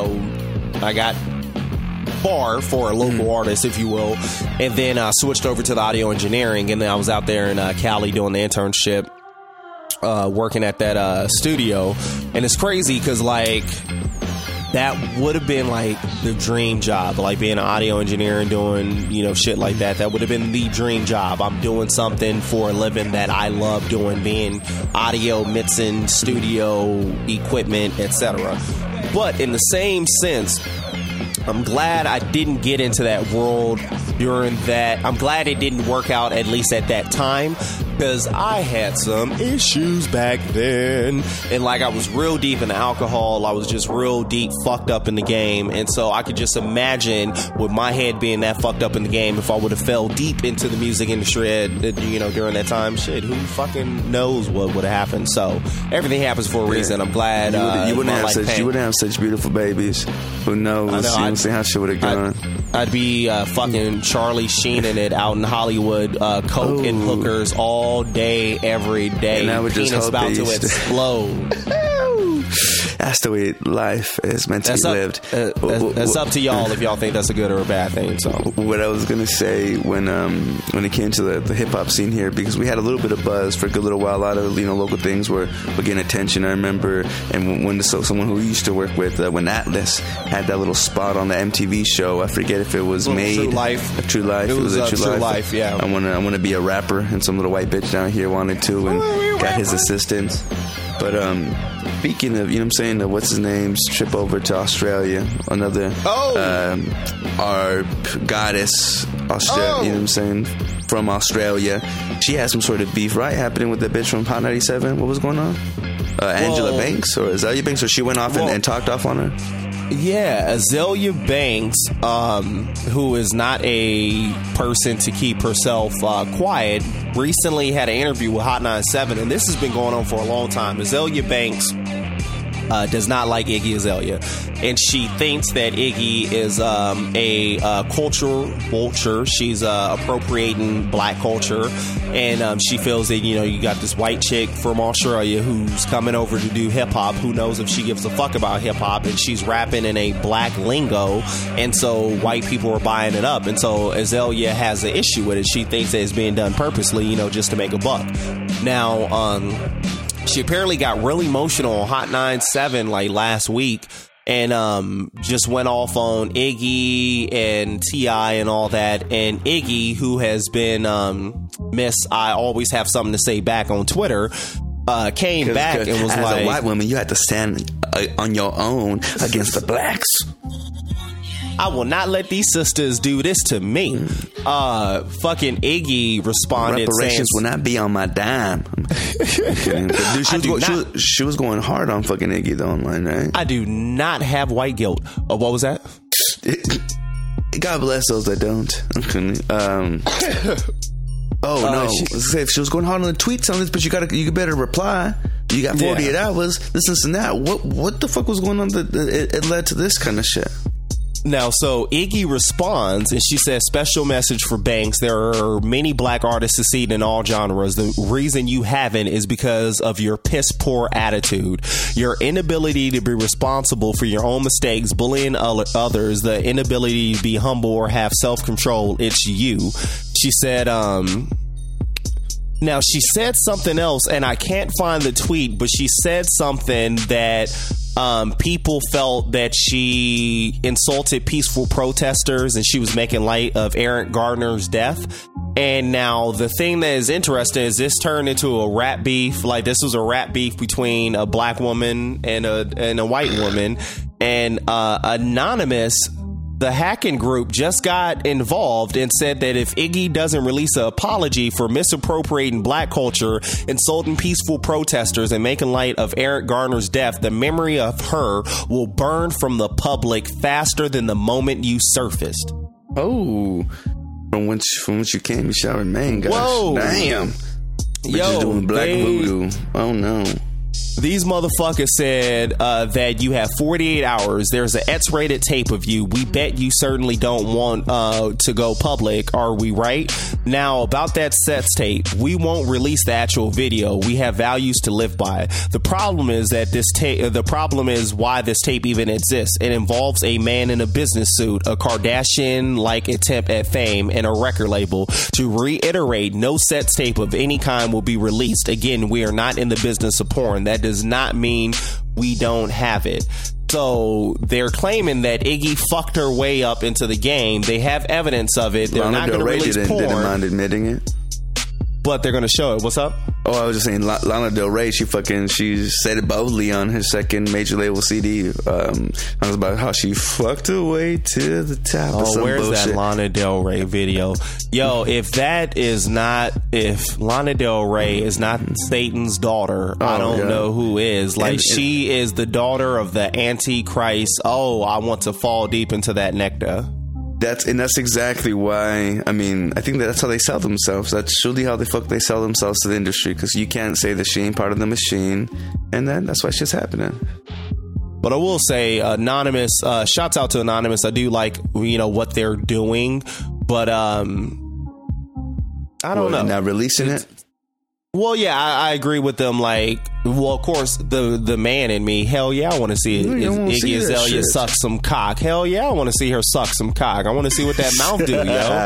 I got far for a local artist, if you will, and then I switched over to the audio engineering, and then I was out there in Cali doing the internship, working at that studio. And it's crazy because that would have been like the dream job, like being an audio engineer and doing, you know, shit like that. That would have been the dream job. I'm doing something for a living that I love doing, being audio, mixing, studio equipment, etc. But in the same sense, I'm glad I didn't get into that world during that. I'm glad it didn't work out, at least at that time, because I had some issues back then. And like, I was real deep in alcohol. I was just real deep fucked up in the game. And so I could just imagine, with my head being that fucked up in the game, if I would have fell deep into the music industry, you know, during that time, shit, who fucking knows what would have happened. So everything happens for a reason. I'm glad you wouldn't have such beautiful babies. Who knows? You know what I'm saying? How shit would have gone. I'd be fucking Charlie Sheening it out in Hollywood, coke and hookers all day, every day. And I would just hope about to explode. That's the way life is meant to be lived. That's up to y'all if y'all think that's a good or a bad thing. So what I was gonna say when it came to the hip hop scene here, because we had a little bit of buzz for a good little while. A lot of, you know, local things were getting attention. I remember, and when someone who we used to work with, when Atlas had that little spot on the MTV show, I forget if it was made True Life. True Life. It was a True Life. Yeah. I wanna be a rapper, and some little white bitch down here wanted to, and got his assistance. But speaking of, you know what I'm saying, what's his name's trip over to Australia, another our goddess, Australia, you know what I'm saying, from Australia. She had some sort of beef, right, happening with the bitch from Hot 97. What was going on? Angela Banks or Azalea Banks, or she went off and talked off on her? Yeah, Azalea Banks, who is not a person to keep herself quiet, recently had an interview with Hot 97, and this has been going on for a long time. Azalea Banks does not like Iggy Azalea, and she thinks that Iggy is a culture vulture. She's appropriating black culture, and she feels that, you know, you got this white chick from Australia who's coming over to do hip hop. Who knows if she gives a fuck about hip hop, and she's rapping in a black lingo, and so white people are buying it up, and so Azalea has an issue with it. She thinks that it's being done purposely, you know, just to make a buck. Now, she apparently got really emotional on Hot 97 like last week, and just went off on Iggy and T.I. and all that. And Iggy, who has been Miss I Always Have Something to Say back on Twitter, came back and was as like, a white woman, you had to stand on your own against the blacks. I will not let these sisters do this to me. Fucking Iggy responded reparations saying, will not be on my dime. Dude, she was going hard on fucking Iggy though online, right? I do not have white guilt. What was that? God bless those that don't. If she was going hard on the tweets on this, but you better reply. You got 48 hours. This and that. What the fuck was going on that it led to this kind of shit? Now, so Iggy responds, and she says, special message for Banks. There are many black artists succeeding in all genres. The reason you haven't is because of your piss poor attitude, your inability to be responsible for your own mistakes, bullying others, the inability to be humble or have self-control. It's you. She said, now she said something else, and I can't find the tweet, but she said something that people felt that she insulted peaceful protesters, and she was making light of Eric Garner's death. And now the thing that is interesting is this turned into a rap beef. Like, this was a rap beef between a black woman and a white woman. And Anonymous, the hacking group, just got involved and said that if Iggy doesn't release an apology for misappropriating black culture, insulting peaceful protesters, and making light of Eric Garner's death, the memory of her will burn from the public faster than the moment you surfaced. Oh, from whence you came, you shall remain, guys. Whoa. Damn. Bitches doing black voodoo. Oh, no. These motherfuckers said that you have 48 hours. There's an X-rated tape of you. We bet you certainly don't want to go public. Are we right? Now, about that sex tape, we won't release the actual video. We have values to live by. The problem is that the problem is why this tape even exists. It involves a man in a business suit, a Kardashian-like attempt at fame, and a record label. To reiterate, no sex tape of any kind will be released. Again, we are not in the business of porn. That does not mean we don't have it. So they're claiming that Iggy fucked her way up into the game. They have evidence of it. They're not going to release porn. Didn't mind admitting it. But they're going to show it. What's up? Oh, I was just saying, Lana Del Rey, she said it boldly on her second major label CD. I was about how she fucked her way to the top. Oh, where's bullshit. That Lana Del Rey video? Yo, if Lana Del Rey is not Satan's daughter, I don't know who is. Like, she is the daughter of the Antichrist. Oh, I want to fall deep into that nectar. That's exactly why. I mean, I think that's how they sell themselves. That's truly how they sell themselves to the industry, because you can't say that she ain't part of the machine, and then that's why shit's happening. But I will say, Anonymous, shouts out to Anonymous. I do like, what they're doing, but I don't know. Not releasing it? Well, yeah, I agree with them. Like, well, of course, the man in me, hell yeah, I want to see Iggy Azalea suck some cock. Hell yeah, I want to see her suck some cock. I want to see what that mouth do, yo.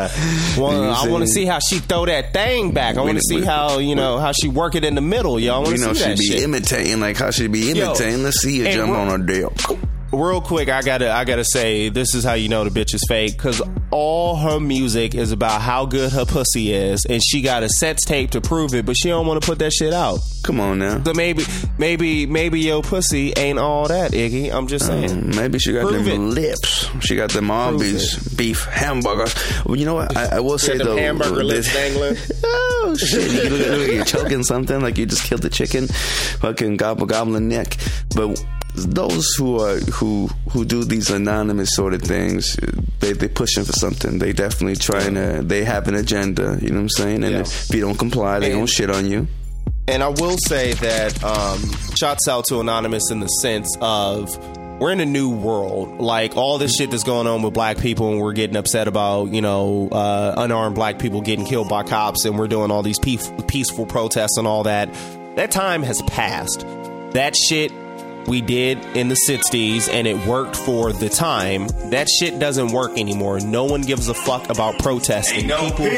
I want to see how she throw that thing back. I want to see how, how she work it in the middle, yo. I want to see that shit. She be imitating, like how she be imitating. Let's see you jump on her dick. Real quick, I gotta say, this is how you know the bitch is fake, because all her music is about how good her pussy is, and she got a sex tape to prove it, but she don't want to put that shit out. Come on now. So maybe your pussy ain't all that, Iggy. I'm just saying. Maybe she got them lips. She got them Arby's beef hamburgers. Well, you know what? I will say though, hamburger lips dangling. Oh shit! You look like you're choking something, like you just killed the chicken, fucking gobbling neck, but. Those who do these anonymous sort of things, they pushing for something. They definitely they have an agenda, you know what I'm saying? And if you don't comply, they gonna shit on you. And I will say that shouts out to Anonymous in the sense of, we're in a new world. Like, all this shit that's going on with black people, and we're getting upset about, unarmed black people getting killed by cops, and we're doing all these peaceful protests and all that. That time has passed. That shit we did in the 60s, and it worked for the time. That shit doesn't work anymore. No one gives a fuck about protesting.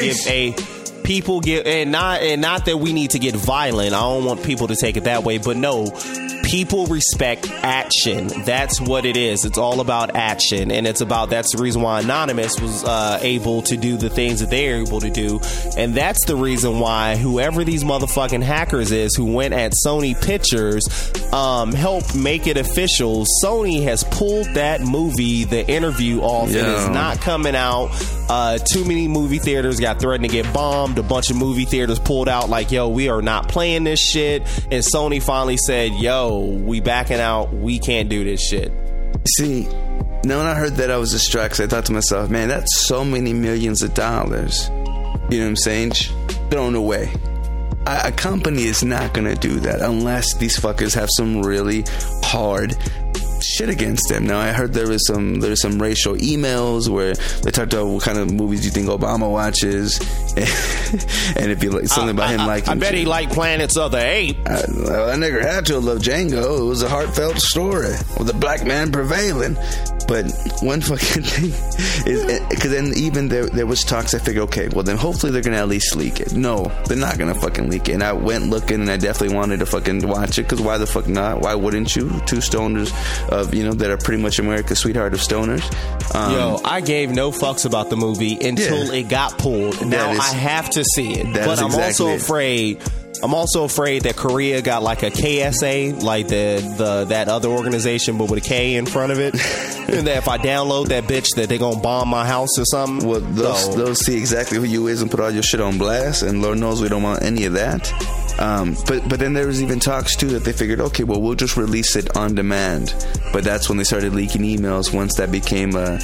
People give, and not that we need to get violent. I don't want people to take it that way, but no, people respect action. That's what it is. It's all about action, and that's the reason why Anonymous was able to do the things that they're able to do, and that's the reason why whoever these motherfucking hackers is who went at Sony Pictures helped make it official. Sony has pulled that movie, The Interview, off. It is not coming out. Too many movie theaters got threatened to get bombed. A bunch of movie theaters pulled out like, yo, we are not playing this shit. And Sony finally said, yo, we backing out. We can't do this shit. See, now when I heard that, I was distracted. I thought to myself, man, that's so many millions of dollars. You know what I'm saying? Thrown away. A company is not going to do that unless these fuckers have some really hard shit against them. Now I heard there's some racial emails where they talked about what kind of movies you think Obama watches, and if you like something about him liking, I bet he liked Planets of the Apes. That nigga had to have loved Django. It was a heartfelt story with a black man prevailing. But one fucking thing is, because then even there was talks, I figured, okay, well then hopefully they're gonna at least leak it. No, they're not gonna fucking leak it. And I went looking, and I definitely wanted to fucking watch it, because why the fuck not? Why wouldn't you? Two stoners of, that are pretty much America's sweetheart of stoners. Yo, I gave no fucks about the movie until it got pulled. Now I have to see it, but I'm also afraid. I'm also afraid that Korea got like a KSA, like that other organization, but with a K in front of it. And that if I download that bitch, that they gonna bomb my house or something. Well, they'll see exactly who you is and put all your shit on blast. And Lord knows we don't want any of that. But then there was even talks too that they figured, okay, well, we'll just release it on demand. But that's when they started leaking emails. Once that became a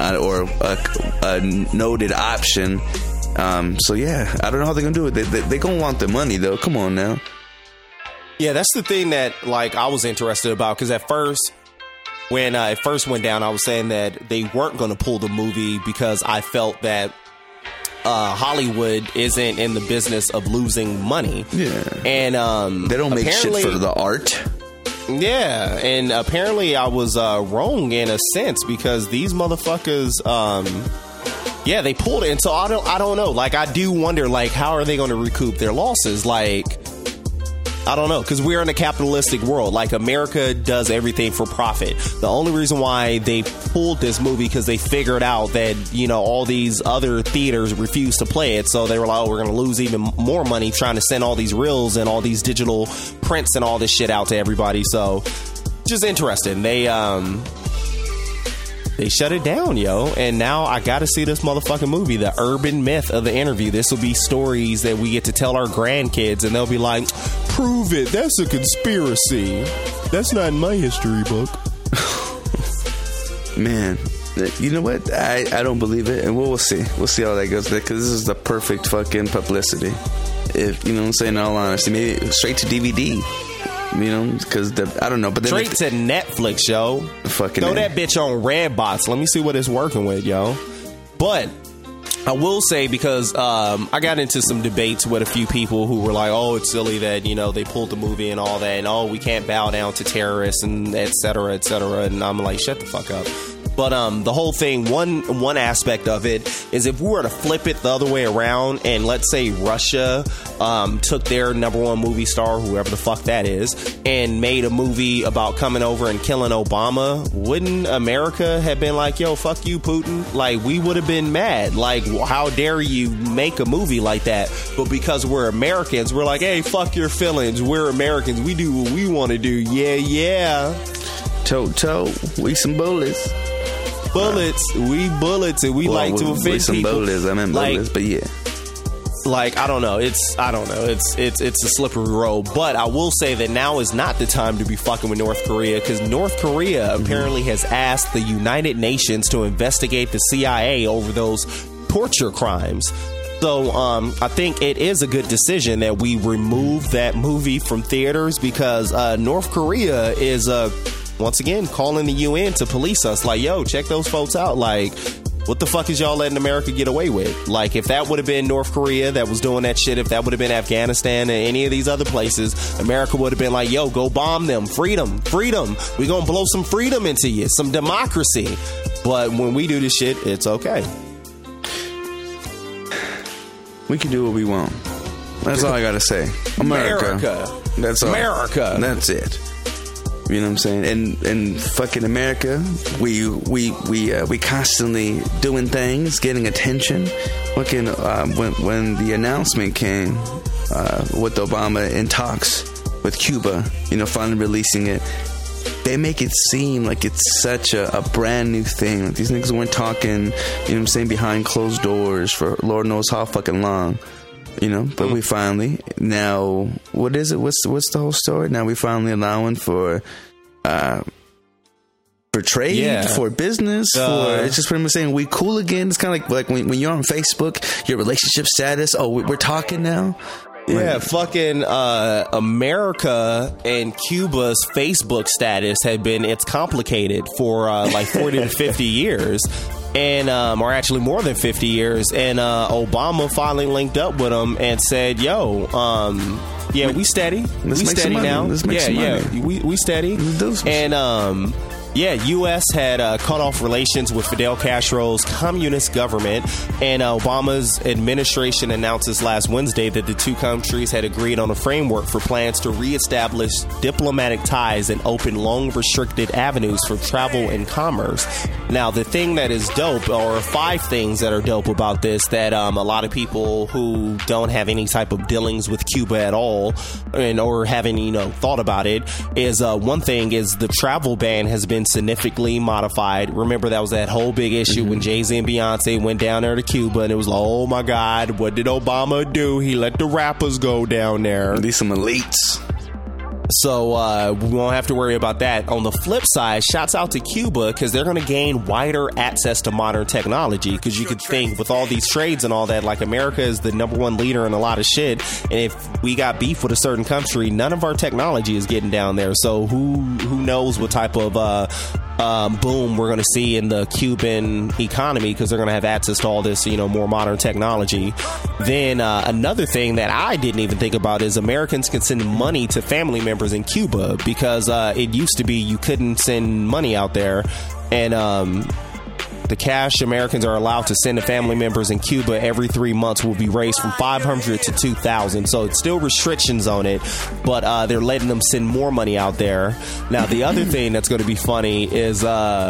noted option. So yeah, I don't know how they're gonna do it. They gonna want the money though. Come on now. Yeah, that's the thing that I was interested about, because at first, when it first went down, I was saying that they weren't gonna pull the movie because I felt that Hollywood isn't in the business of losing money. Yeah, and they don't make shit for the art. Yeah, and apparently I was wrong in a sense, because these motherfuckers. Yeah, they pulled it, and so I don't know. Like, I do wonder, like, how are they going to recoup their losses? Like, I don't know, because we're in a capitalistic world. Like, America does everything for profit. The only reason why they pulled this movie because they figured out that, all these other theaters refused to play it. So they were like, oh, we're going to lose even more money trying to send all these reels and all these digital prints and all this shit out to everybody. So just interesting. They shut it down, yo. And now I got to see this motherfucking movie, The Urban Myth of the Interview. This will be stories that we get to tell our grandkids, and they'll be like, prove it. That's a conspiracy. That's not in my history book. Man, you know what? I don't believe it, and we'll see. We'll see how that goes, because this is the perfect fucking publicity. If, you know what I'm saying, in all honesty, maybe straight to DVD. Because I don't know, but then straight to Netflix, yo. Fucking throw that bitch on Redbox. Let me see what it's working with, yo. But I will say, because I got into some debates with a few people who were like, oh, it's silly that they pulled the movie and all that, and oh, we can't bow down to terrorists and et cetera, and I'm like, shut the fuck up. But the whole thing, one aspect of it is, if we were to flip it the other way around, and let's say Russia took their number one movie star, whoever the fuck that is, and made a movie about coming over and killing Obama, wouldn't America have been like, yo, fuck you, Putin? Like, we would have been mad. Like, how dare you make a movie like that? But because we're Americans, we're like, hey, fuck your feelings. We're Americans. We do what we want to do. Yeah. Toe, we some bullets. We bullets, and we like to offend some people. Bullets. I meant bullets, but yeah. Like, I don't know. It's a slippery road. But I will say that now is not the time to be fucking with North Korea, because North Korea apparently has asked the United Nations to investigate the CIA over those torture crimes. So I think it is a good decision that we remove that movie from theaters, because North Korea is once again calling the UN to police us. Like, yo, check those folks out. Like, what the fuck is y'all letting America get away with? Like, if that would have been North Korea that was doing that shit, if that would have been Afghanistan and any of these other places, America would have been like, yo, go bomb them. Freedom. We gonna blow some freedom into you, some democracy. But when we do this shit, it's okay. We can do what we want. That's all I gotta say. America. That's all. America. That's it. You know what I'm saying? And fucking America, we constantly doing things, getting attention. Fucking when the announcement came with Obama in talks with Cuba, finally releasing it, they make it seem like it's such a brand new thing. Like, these niggas weren't talking, you know what I'm saying, behind closed doors for Lord knows how fucking long. But we finally, now, what is it? What's the whole story? Now we finally allowing for trade, for business, it's just pretty much saying we cool again. It's kind of like when you're on Facebook, your relationship status, we're talking now. Yeah, fucking America and Cuba's Facebook status it's complicated for like 40 to 50 years. And or actually more than 50 years, and Obama finally linked up with him and said, yo, we steady. We steady now. We steady. And U.S. had cut off relations with Fidel Castro's communist government, and Obama's administration announced last Wednesday that the two countries had agreed on a framework for plans to reestablish diplomatic ties and open long-restricted avenues for travel and commerce. Now, the thing that is dope, or 5 things that are dope about this, that a lot of people who don't have any type of dealings with Cuba at all, or haven't thought about it, is one thing is the travel ban has been significantly modified. Remember, that was that whole big issue when Jay-Z and Beyonce went down there to Cuba, and it was like, oh my God, what did Obama do? He let the rappers go down there. These some elites. So we won't have to worry about that. On the flip side, shouts out to Cuba, because they're going to gain wider access to modern technology. Because you could think, with all these trades and all that, like, America is the number one leader in a lot of shit, and if we got beef with a certain country, none of our technology is getting down there. So who knows what type of boom we're going to see in the Cuban economy, because they're going to have access to all this more modern technology. Then another thing that I didn't even think about is Americans can send money to family members in Cuba, because it used to be you couldn't send money out there, and The cash Americans are allowed to send to family members in Cuba every 3 months will be raised from $500 to $2,000. So it's still restrictions on it, but they're letting them send more money out there. Now, the other thing that's going to be funny is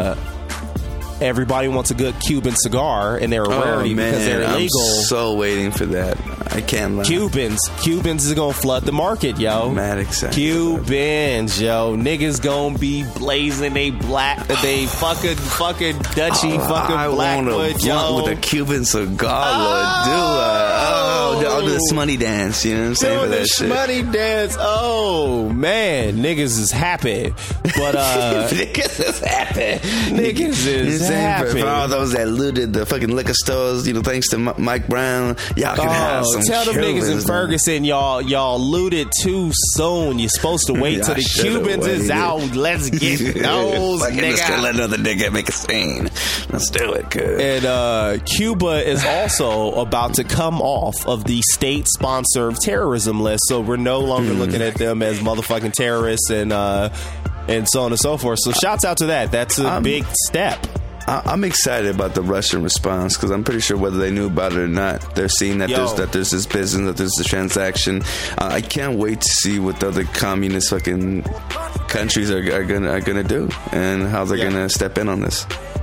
everybody wants a good Cuban cigar, and they're a rarity because they're illegal. I'm so waiting for that. I can't lie. Cubans is gonna flood the market, yo. Mad excited. Cubans, yo. Niggas gonna be blazing they fucking Dutchy, fucking Blackwood, yo. With a Cuban cigar, Lord. I'll do the money dance, you know what I'm saying? For that shit. Money dance. Oh, man. Niggas is happy. But, niggas is happy. Niggas is happy. For all those that looted the fucking liquor stores, you know, thanks to Mike Brown, y'all can have some tell them Cubans niggas in Ferguson, y'all looted too soon. You're supposed to wait till the Cubans is out. Let's get those, nigga. Let's let another nigga make a scene. Let's do it, good. And Cuba is also about to come off of the state-sponsored terrorism list, so we're no longer looking at them as motherfucking terrorists and so on and so forth. So shouts out to that. That's a big step. I'm excited about the Russian response because I'm pretty sure whether they knew about it or not, they're seeing that there's this business, that there's this transaction. I can't wait to see what the other communist fucking countries are gonna do and how they're gonna step in on this.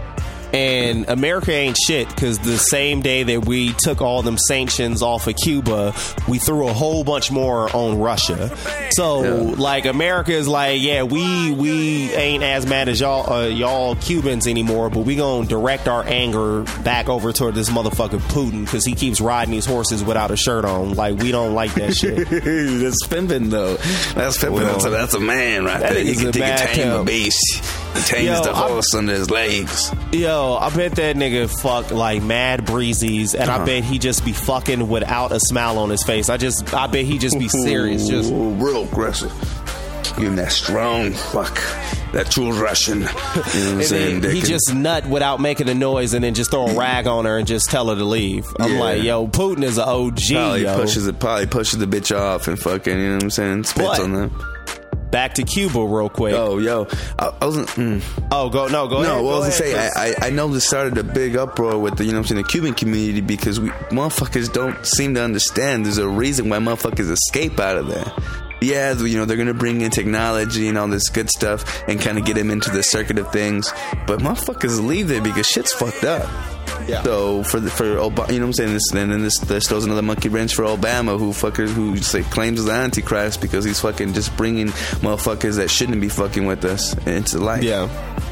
And America ain't shit because the same day that we took all them sanctions off of Cuba, we threw a whole bunch more on Russia. So, like, America is like, yeah, we ain't as mad as y'all Cubans anymore, but we gonna direct our anger back over toward this motherfucker Putin because he keeps riding these horses without a shirt on. Like, we don't like that shit. That's pimping, though. That's pimping. That's a man right there. He can tame a beast. He tames the horse under his legs. Yo, I bet that nigga fuck like mad breezies, and I bet he just be fucking without a smile on his face. I bet he just be serious, just real aggressive. Giving that strong fuck, that true Russian. You know what I'm saying? He just nut without making a noise, and then just throw a rag on her and just tell her to leave. I'm like, yo, Putin is an OG. Probably pushes the bitch off and fucking, you know what I'm saying? Spits on them. Back to Cuba real quick. Oh, yo. I wasn't... go ahead. No, well, I was going to say, I know this started a big uproar with the, you know what I'm saying, the Cuban community because motherfuckers don't seem to understand there's a reason why motherfuckers escape out of there. Yeah, you know, they're going to bring in technology and all this good stuff and kind of get them into the circuit of things. But motherfuckers leave there because shit's fucked up. Yeah. So for Obama, you know what I'm saying? This throws another monkey wrench for Obama, who claims the Antichrist because he's fucking just bringing motherfuckers that shouldn't be fucking with us into life. Yeah.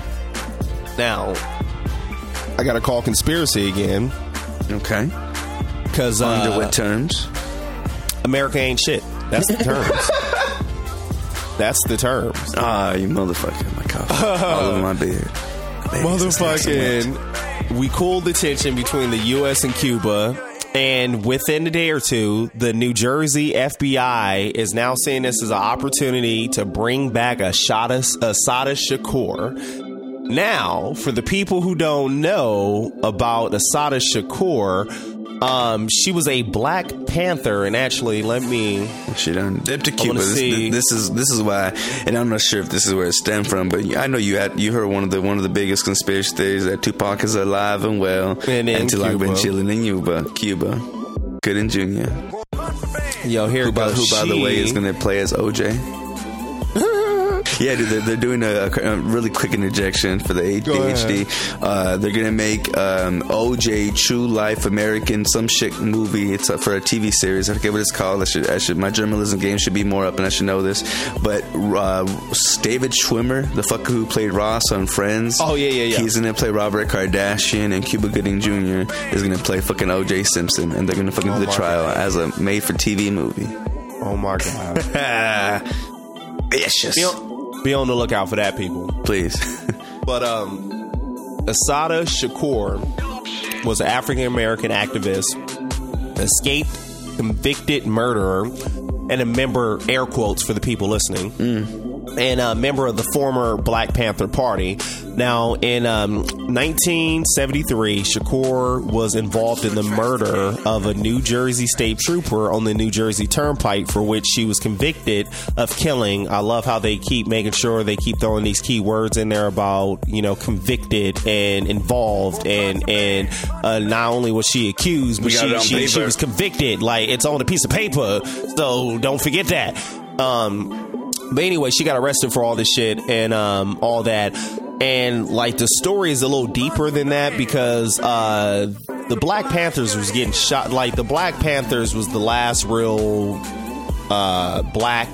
Now, I got to call conspiracy again. Okay. Because under what terms? America ain't shit. That's the terms. That's the terms. You motherfucker! My coffee all over my beard. Motherfucking. We cooled the tension between the U.S. and Cuba, and within a day or two, the New Jersey FBI is now seeing this as an opportunity to bring back Assata Shakur. Now, for the people who don't know about Assata Shakur, she was a Black Panther, and actually, she done dipped to Cuba. This is why, and I'm not sure if this is where it stemmed from, but I know you heard one of the biggest conspiracy theories that Tupac is alive and well, and Tupac been chilling in Cuba, Gooding Jr. Yo, who by the way is going to play as OJ. Yeah, dude, they're doing a really quick interjection for the ADHD. They're gonna make OJ True Life American some shit movie. It's for a TV series. I forget what it's called. I should my journalism game should be more up, and I should know this. But David Schwimmer, the fucker who played Ross on Friends, he's gonna play Robert Kardashian, and Cuba Gooding Jr. is gonna play fucking OJ Simpson, and they're gonna fucking do the trial as a made-for-TV movie. Oh my god! Vicious. Be on the lookout for that, people. Please. But Assata Shakur was an African-American activist, escaped convicted murderer, and a member, air quotes for the people listening, and a member of the former Black Panther Party. Now, in 1973, Shakur was involved in the murder of a New Jersey state trooper on the New Jersey Turnpike, for which she was convicted of killing. I love how they keep making sure they keep throwing these key words in there about, convicted and involved. And not only was she accused, but she was convicted. Like, it's on a piece of paper. So don't forget that. But anyway, she got arrested for all this shit and all that. And like the story is a little deeper than that because the Black Panthers was getting shot. Like the Black Panthers was the last real black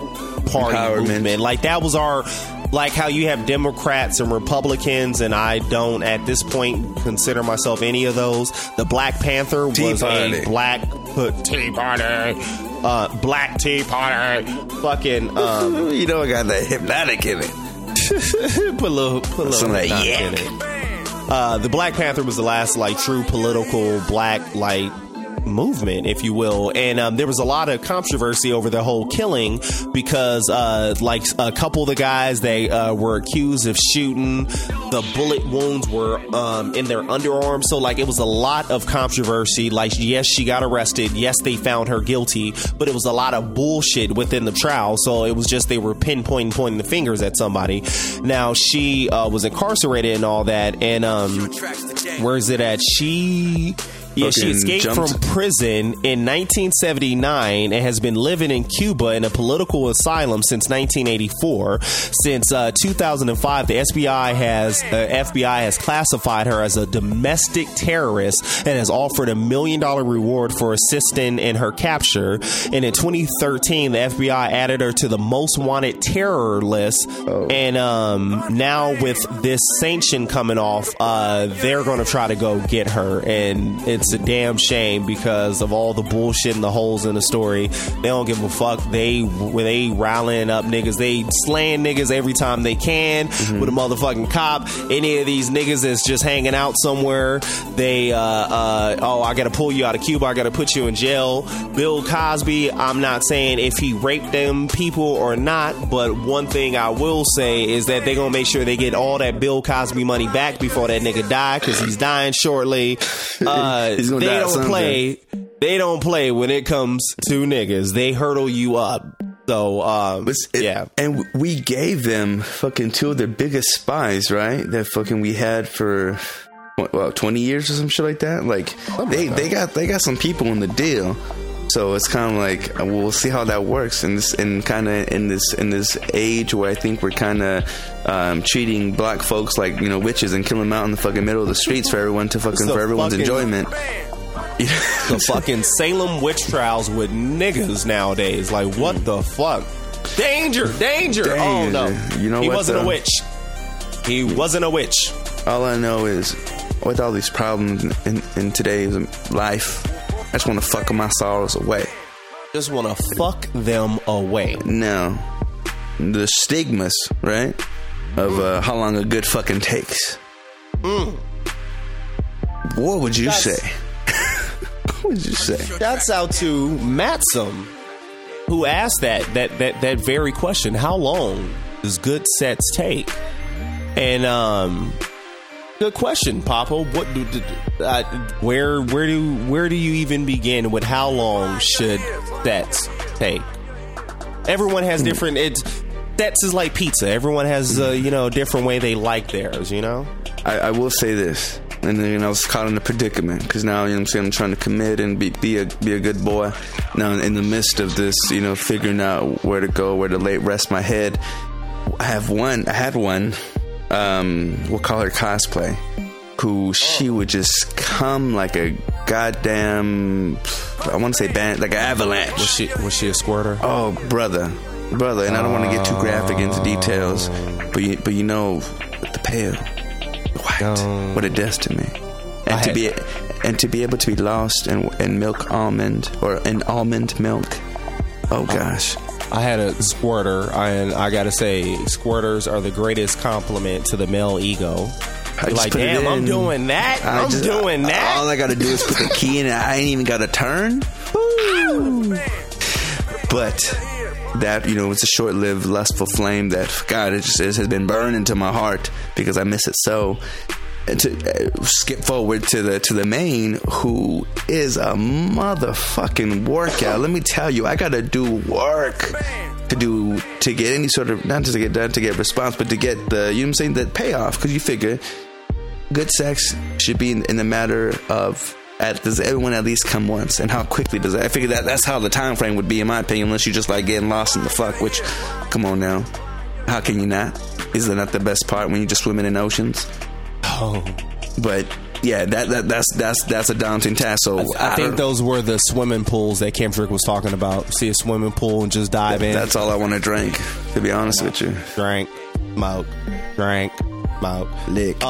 party movement. Like that was our, like how you have Democrats and Republicans, and I don't at this point consider myself any of those. The Black Panther was a black Tea Party. Black Tea Party. Fucking I got that hypnotic in it. put a little some of that in it. The Black Panther was the last like true political black like movement, if you will, and there was a lot of controversy over the whole killing because like a couple of the guys they were accused of shooting, the bullet wounds were in their underarms, so like it was a lot of controversy. Like, yes, she got arrested, yes, they found her guilty, but it was a lot of bullshit within the trial, so it was just they were pointing the fingers at somebody. Now she was incarcerated and all that, and where is it at? She escaped from prison in 1979 and has been living in Cuba in a political asylum since 1984. Since 2005, the FBI has classified her as a domestic terrorist and has offered $1 million reward for assisting in her capture. And in 2013, the FBI added her to the most wanted terror list. And now with this sanction coming off, they're going to try to go get her. And it's a damn shame because of all the bullshit and the holes in the story. They don't give a fuck. They riling up niggas. They slaying niggas every time they can with a motherfucking cop. Any of these niggas that's just hanging out somewhere, they I gotta pull you out of Cuba, I gotta put you in jail. Bill Cosby, I'm not saying if he raped them people or not, but one thing I will say is that they gonna make sure they get all that Bill Cosby money back before that nigga die, because he's dying shortly. They don't play when it comes to niggas. They hurdle you up. So, yeah. And we gave them fucking two of their biggest spies, right? That fucking we had for, 20 years or some shit like that? Like, they got some people in the deal. So it's kind of like, we'll see how that works in this age where I think we're kind of treating black folks like, witches and killing them out in the fucking middle of the streets for everyone's enjoyment. The fucking Salem witch trials with niggas nowadays. Like, what the fuck? Danger. Oh no, he wasn't a witch. He wasn't a witch. All I know is, with all these problems in today's life, I just want to fuck my sorrows away. Just want to fuck them away. No. The stigmas, right? Of how long a good fucking takes. What would you say? What would you say? That's out to Matsum, who asked that very question. How long does good sets take? And good question, Papa. What where do you even begin with how long should sets take? Everyone has different. Sets is like pizza. Everyone has a different way they like theirs. I will say this, and then I was caught in a predicament because now I'm trying to commit and be a good boy. Now in the midst of this, figuring out where to go, where to rest my head. I had one. We'll call her Cosplay, who she would just come like a goddamn, I want to say like an avalanche. Was she a squirter? Oh, brother, and I don't want to get too graphic into details, but the pale, the white, what it does to me, and to be able to be lost in milk almond or in almond milk. Oh gosh. I had a squirter, and I gotta say, squirters are the greatest compliment to the male ego. You're like, damn, I'm doing that. I'm doing that. All I gotta do is put the key in, and I ain't even gotta turn. Woo. But that, it's a short-lived, lustful flame that, God, it just has been burned into my heart because I miss it so. And to skip forward to the main, who is a motherfucking workout. Let me tell you, I gotta do work to get any sort of, not just to get done, to get response, but to get the, that payoff. Because you figure good sex should be in the matter of, does everyone at least come once, and how quickly does that? I figure that's how the time frame would be, in my opinion, unless you just like getting lost in the fuck. Which, come on now, how can you not? Is that not the best part when you're just swimming in oceans? Oh, but yeah, that's a daunting task. So I think those were the swimming pools that Kendrick was talking about. See a swimming pool and just dive in. That's all I want to drink, to be honest with you. Drink, smoke, lick.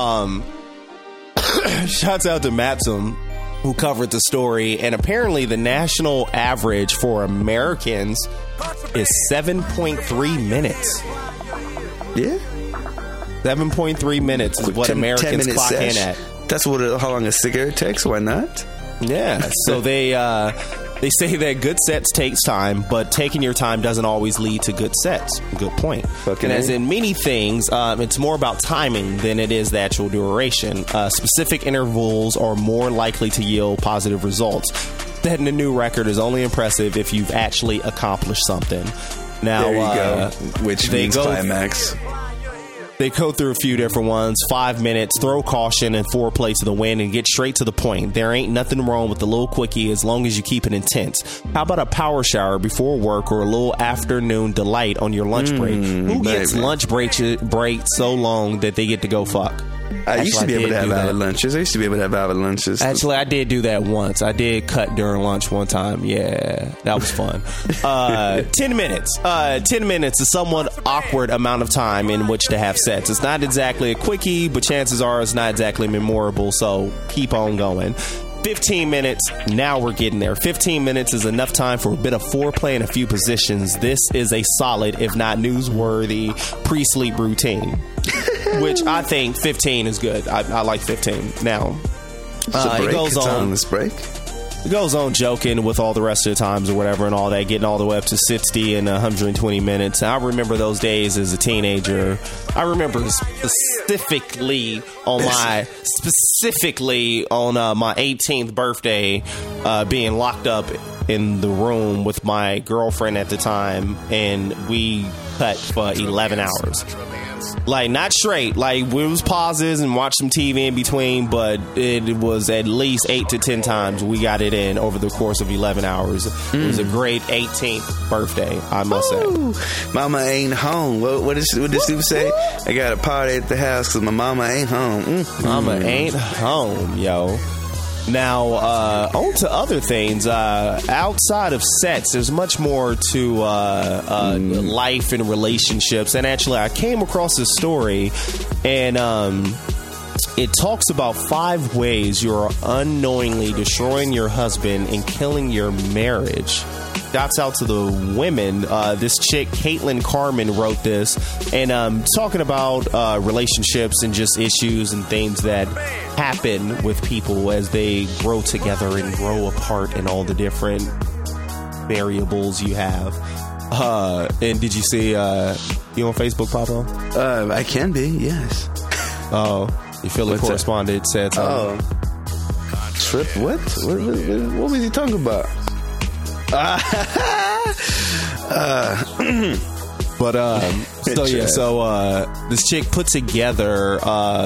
Shouts out to Maxim, who covered the story, and apparently the national average for Americans is 7.3 minutes. Yeah. 7.3 minutes is what Americans clock in at. That's how long a cigarette takes. Why not? Yeah. So they say that good sets takes time, but taking your time doesn't always lead to good sets. Good point. And as in many things, it's more about timing than it is the actual duration. Specific intervals are more likely to yield positive results. Setting a new record is only impressive if you've actually accomplished something. Now, there you go. Which means climax. They go through a few different ones. 5 minutes, throw caution, and foreplay to the win, and get straight to the point. There ain't nothing wrong with the little quickie as long as you keep it intense. How about a power shower before work or a little afternoon delight on your lunch break? Who gets lunch break so long that they get to go fuck? I used to be able to have valid lunches. Actually, I did do that once. I did cut during lunch one time. Yeah, that was fun. 10 minutes. 10 minutes is somewhat awkward amount of time in which to have sex. It's not exactly a quickie, but chances are it's not exactly memorable, so keep on going. 15 minutes, now we're getting there. 15 minutes is enough time for a bit of foreplay and a few positions. This is a solid, if not newsworthy, pre-sleep routine. Which I think 15 is good. I like 15. Now, it goes on. Let's break. It goes on joking with all the rest of the times or whatever and all that, getting all the way up to 60 and 120 minutes. I remember those days as a teenager. I remember specifically on my 18th birthday being locked up in the room with my girlfriend at the time, and we cut for 11 hours. Like, not straight. Like, it was pauses and watch some TV in between, but it was at least 8 to 10 times we got it in over the course of 11 hours. It was a great 18th birthday, I must say. Mama ain't home. What did Steve say? I got a party at the house because my mama ain't home. Mama ain't home, yo. Now, on to other things. Outside of sex, there's much more to life and relationships. And actually, I came across this story, and it talks about 5 ways you're unknowingly destroying your husband and killing your marriage. Shouts out to the women. This chick, Caitlin Carmen, wrote this, and talking about relationships and just issues and things that happen with people as they grow together and grow apart and all the different variables you have. And did you see you on Facebook, Pablo? I can be, yes. Oh, you feel the correspondent said something. Oh. Trip? What was he talking about? This chick put together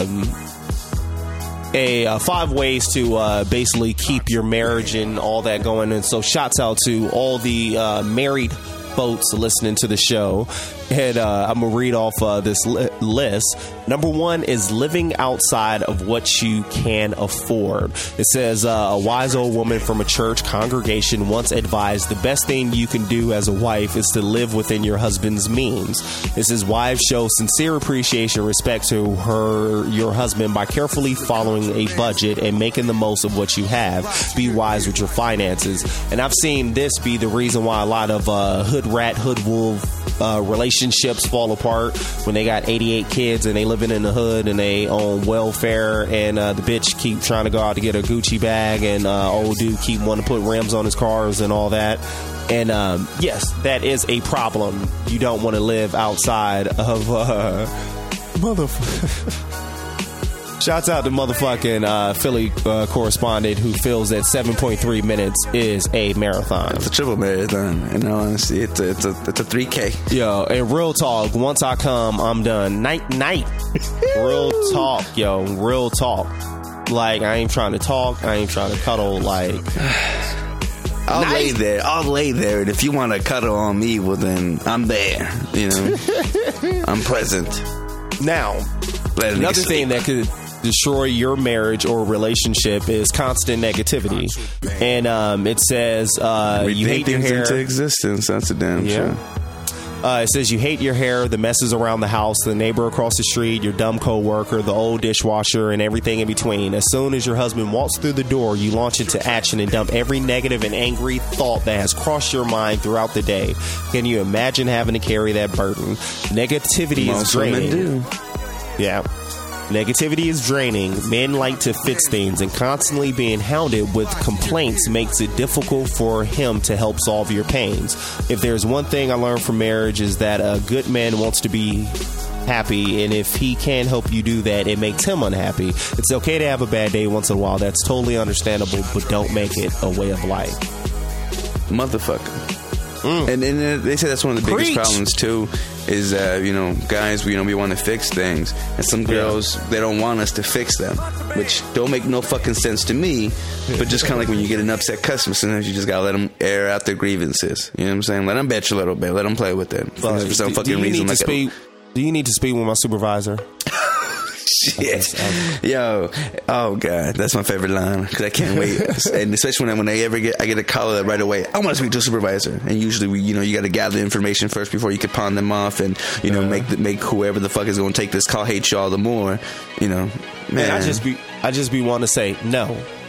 5 ways to basically keep your marriage and all that going. And so shouts out to all the married folks listening to the show. And I'm going to read off this list. Number 1 is living outside of what you can afford. It says a wise old woman from a church congregation once advised the best thing you can do as a wife is to live within your husband's means. It says wives show sincere appreciation and respect to your husband by carefully following a budget and making the most of what you have. Be wise with your finances. And I've seen this be the reason why a lot of hood rat, hood wolf relationships relationships fall apart when they got 88 kids and they living in the hood and they on welfare, and the bitch keep trying to go out to get a Gucci bag, and old dude keep wanting to put rims on his cars and all that. And yes, that is a problem. You don't want to live outside of motherfucker. Shouts out to motherfucking Philly correspondent who feels that 7.3 minutes is a marathon. It's a triple marathon. In all honesty, it's a 3K. Yo, and real talk. Once I come, I'm done. Night. Real talk, yo. Real talk. Like, I ain't trying to talk. I ain't trying to cuddle. Like, I'll lay there. And if you want to cuddle on me, well, then I'm there. You know, I'm present. Now, another thing that could destroy your marriage or relationship is constant negativity. And it says you hate your hair into existence. That's a damn shame. It says you hate your hair, the messes around the house, the neighbor across the street, your dumb coworker, the old dishwasher, and everything in between. As soon as your husband walks through the door, you launch into action and dump every negative and angry thought that has crossed your mind throughout the day. Can you imagine having to carry that burden? Negativity is draining. Women do. Yeah. Negativity is draining. Men like to fix things, and constantly being hounded with complaints makes it difficult for him to help solve your pains. If there's one thing I learned from marriage is that a good man wants to be happy, and if he can't help you do that, it makes him unhappy. It's okay to have a bad day once in a while. That's totally understandable, but don't make it a way of life. Motherfucker. And they say that's one of the biggest problems too, is guys, we want to fix things, and some girls, they don't want us to fix them, which don't make no fucking sense to me. But just kind of like when you get an upset customer, sometimes you just gotta let them air out their grievances. You know what I'm saying? Let them bitch a little bit, let them play with it for some fucking reason. Do you need to speak with my supervisor? Shit. Yo, oh god, that's my favorite line, because I can't wait. And especially when I get a call right away, I want to speak to a supervisor. And usually you got to gather information first before you can pawn them off, and make whoever the fuck is going to take this call hate you all the more. Man, I just be wanting to say no.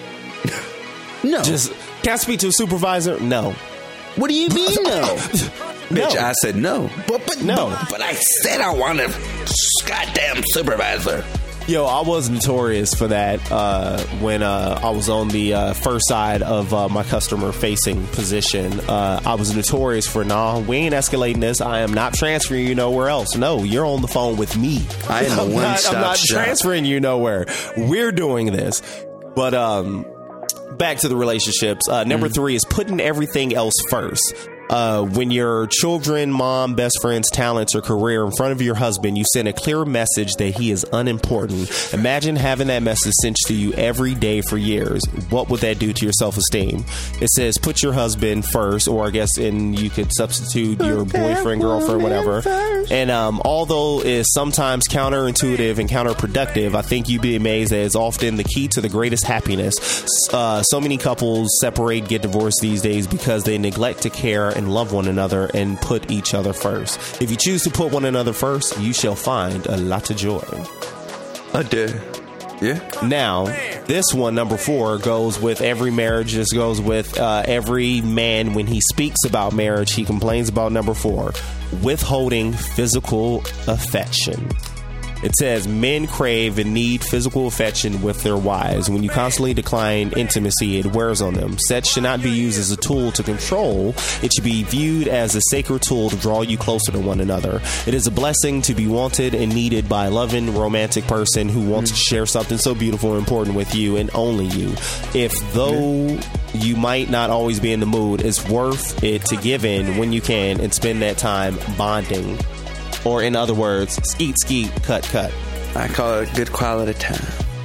Just, can I speak to a supervisor? No. What do you mean no? Bitch, No. I said no. But No. But I said I want a goddamn supervisor. Yo, I was notorious for that when I was on the first side of my customer-facing position. I was notorious for, we ain't escalating this. I am not transferring you nowhere else. No, you're on the phone with me. I am a one-stop I'm not shop. transferring you nowhere. We're doing this. But back to the relationships. Number 3 is putting everything else first. When your children, mom, best friends, talents, or career in front of your husband, you send a clear message that he is unimportant. Imagine having that message sent to you every day for years. What would that do to your self-esteem? It says put your husband first, or I guess you could substitute your boyfriend, girlfriend, whatever. And although it's sometimes counterintuitive and counterproductive, I think you'd be amazed that it's often the key to the greatest happiness. So many couples separate, get divorced these days because they neglect to care and love one another and put each other first. If you choose to put one another first, you shall find a lot of joy. I did. Yeah. Now, this one, number 4, goes with every marriage. This goes with every man when he speaks about marriage. He complains about number 4, withholding physical affection. It says men crave and need physical affection with their wives. When you constantly decline intimacy, it wears on them. Sex should not be used as a tool to control. It should be viewed as a sacred tool to draw you closer to one another. It is a blessing to be wanted and needed by a loving, romantic person who wants to share something so beautiful and important with you and only you. Though you might not always be in the mood, it's worth it to give in when you can and spend that time bonding. Or in other words, skeet, skeet, cut, cut. I call it good quality time.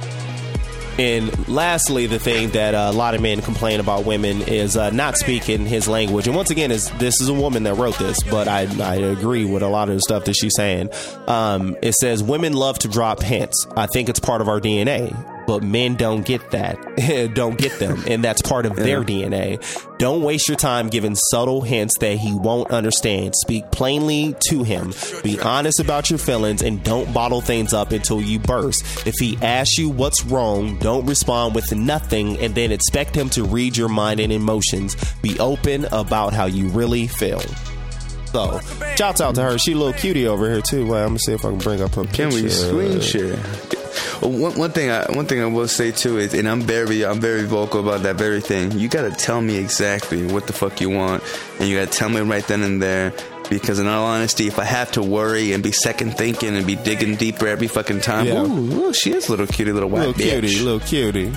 And lastly, the thing that a lot of men complain about women is not speaking his language. And once again, this is a woman that wrote this, but I agree with a lot of the stuff that she's saying. It says, women love to drop hints. I think it's part of our DNA. But men don't get that. Don't get them. And that's part of their DNA. Don't waste your time giving subtle hints that he won't understand. Speak plainly to him. Be honest about your feelings and don't bottle things up until you burst. If he asks you what's wrong, don't respond with nothing and then expect him to read your mind and emotions. Be open about how you really feel. So, shouts out to her. She a little cutie over here too. Well, I'm gonna see if I can bring up her picture. Can we screen share? One thing I will say too is, and I'm very vocal about that very thing. You gotta tell me exactly what the fuck you want, and you gotta tell me right then and there. Because in all honesty, if I have to worry and be second thinking and be digging deeper every fucking time, ooh, she is a little cutie, little white bitch. Little cutie.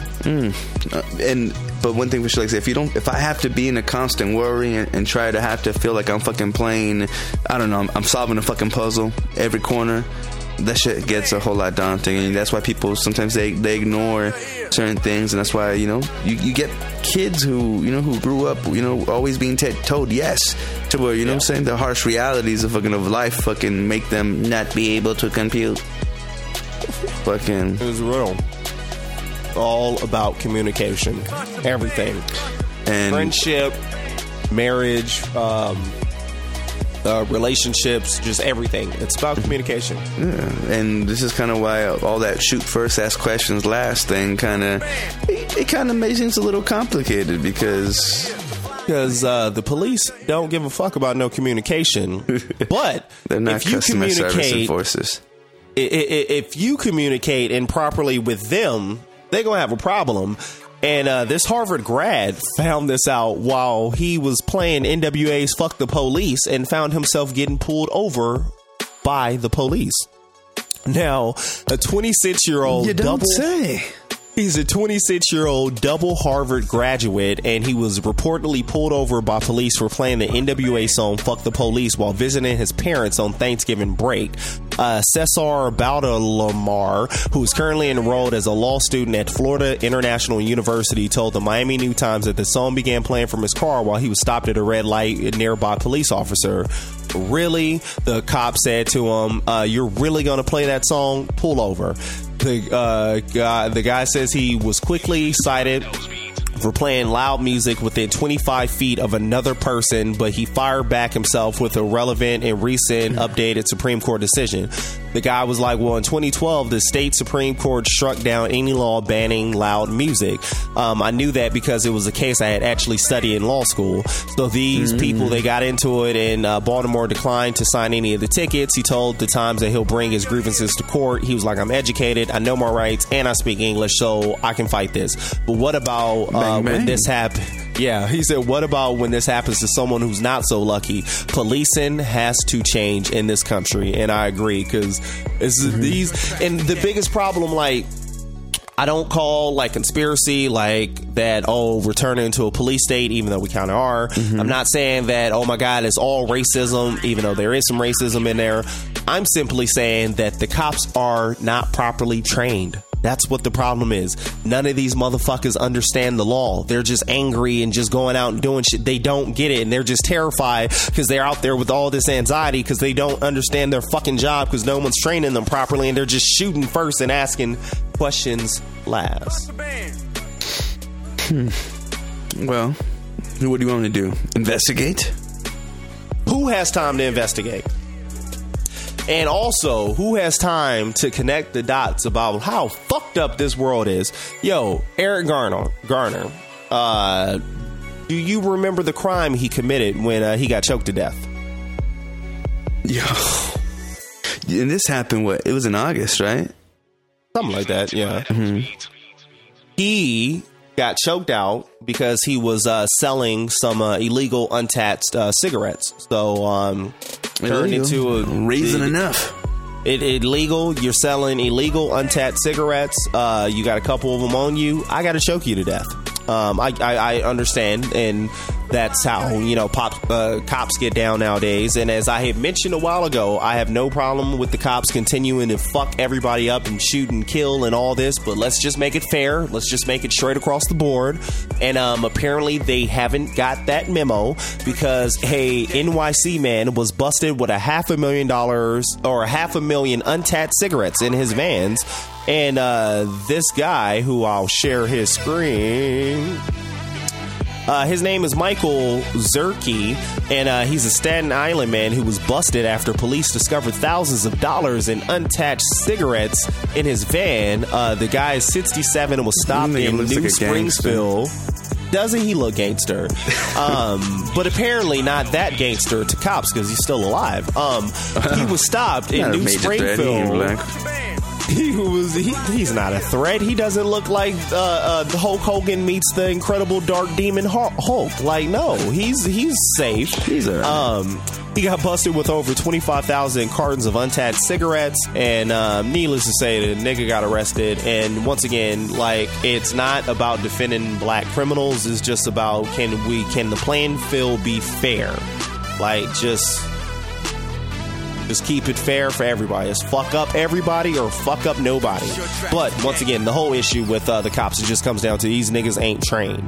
But one thing we should like say, if I have to be in a constant worry and try to have to feel like I'm fucking playing, I don't know, I'm solving a fucking puzzle every corner, that shit gets a whole lot daunting, and that's why people sometimes they ignore certain things, and that's why you get kids who grew up always being told yes to where what I'm saying, the harsh realities of life fucking make them not be able to compute. Fucking, it was real. All about communication, everything, and friendship, marriage. Relationships, just everything. It's about communication. Yeah, and this is kind of why all that shoot first, ask questions last thing it kind of makes things a little complicated because the police don't give a fuck about no communication. But they're not customer service enforcers. If you communicate improperly with them, they're gonna have a problem. And this Harvard grad found this out while he was playing NWA's Fuck the Police and found himself getting pulled over by the police. Now, a 26-year-old You don't say. He's a 26-year-old double Harvard graduate, and he was reportedly pulled over by police for playing the NWA song Fuck the Police while visiting his parents on Thanksgiving break. Cesar Baldalamar, who is currently enrolled as a law student at Florida International University, told the Miami New Times that the song began playing from his car while he was stopped at a red light nearby police officer. Really? The cop said to him, you're really going to play that song? Pull over. The guy says he was quickly cited for playing loud music within 25 feet of another person, but he fired back himself with a relevant and recent updated Supreme Court decision. The guy was like, well, in 2012, the state Supreme Court struck down any law banning loud music. I knew that because it was a case I had actually studied in law school. So these people, they got into it, and Baltimore declined to sign any of the tickets. He told the Times that he'll bring his grievances to court. He was like, I'm educated, I know my rights, and I speak English, so I can fight this. But what about when this happened? Yeah, he said, what about when this happens to someone who's not so lucky? Policing has to change in this country, and I agree, because these, and the biggest problem, like, I don't call like conspiracy like that, we're turning into a police state, even though we kind of are. I'm not saying that, oh my God, it's all racism, even though there is some racism in there. I'm simply saying that the cops are not properly trained. That's what the problem is. None of these motherfuckers understand the law. They're just angry and just going out and doing shit. They don't get it, and they're just terrified because they're out there with all this anxiety because they don't understand their fucking job because no one's training them properly, and they're just shooting first and asking questions last. Well, what do you want to do? Investigate? Who has time to investigate? And also, who has time to connect the dots about how fucked up this world is? Yo, Eric Garner, do you remember the crime he committed when he got choked to death? Yo. And this happened, it was in August, right? Something like that, yeah. He got choked out because he was selling some illegal untaxed cigarettes. So, turned into a reason enough. Illegal. You're selling illegal untaxed cigarettes. You got a couple of them on you. I got to choke you to death. I understand, and that's how cops get down nowadays. And as I had mentioned a while ago, I have no problem with the cops continuing to fuck everybody up and shoot and kill and all this, but let's just make it fair. Let's just make it straight across the board. And apparently they haven't got that memo because a NYC man was busted with $500,000 or 500,000 untaxed cigarettes in his vans. And this guy, who I'll share his screen, his name is Michael Zerke, and he's a Staten Island man who was busted after police discovered thousands of dollars in unattached cigarettes in his van. The guy is 67 and was stopped in New Springsville. doesn't he look gangster? But apparently not that gangster to cops because he's still alive. He was stopped in New Springfield. He's not a threat. He doesn't look like the Hulk Hogan meets the Incredible Dark Demon Hulk. Like, no, he's safe. He's all right. He got busted with over 25,000 cartons of untapped cigarettes, and needless to say, the nigga got arrested. And once again, like, it's not about defending black criminals. It's just about can the playing field be fair? Like, just keep it fair for everybody. It's fuck up everybody or fuck up nobody. But once again, the whole issue with the cops, it just comes down to these niggas ain't trained.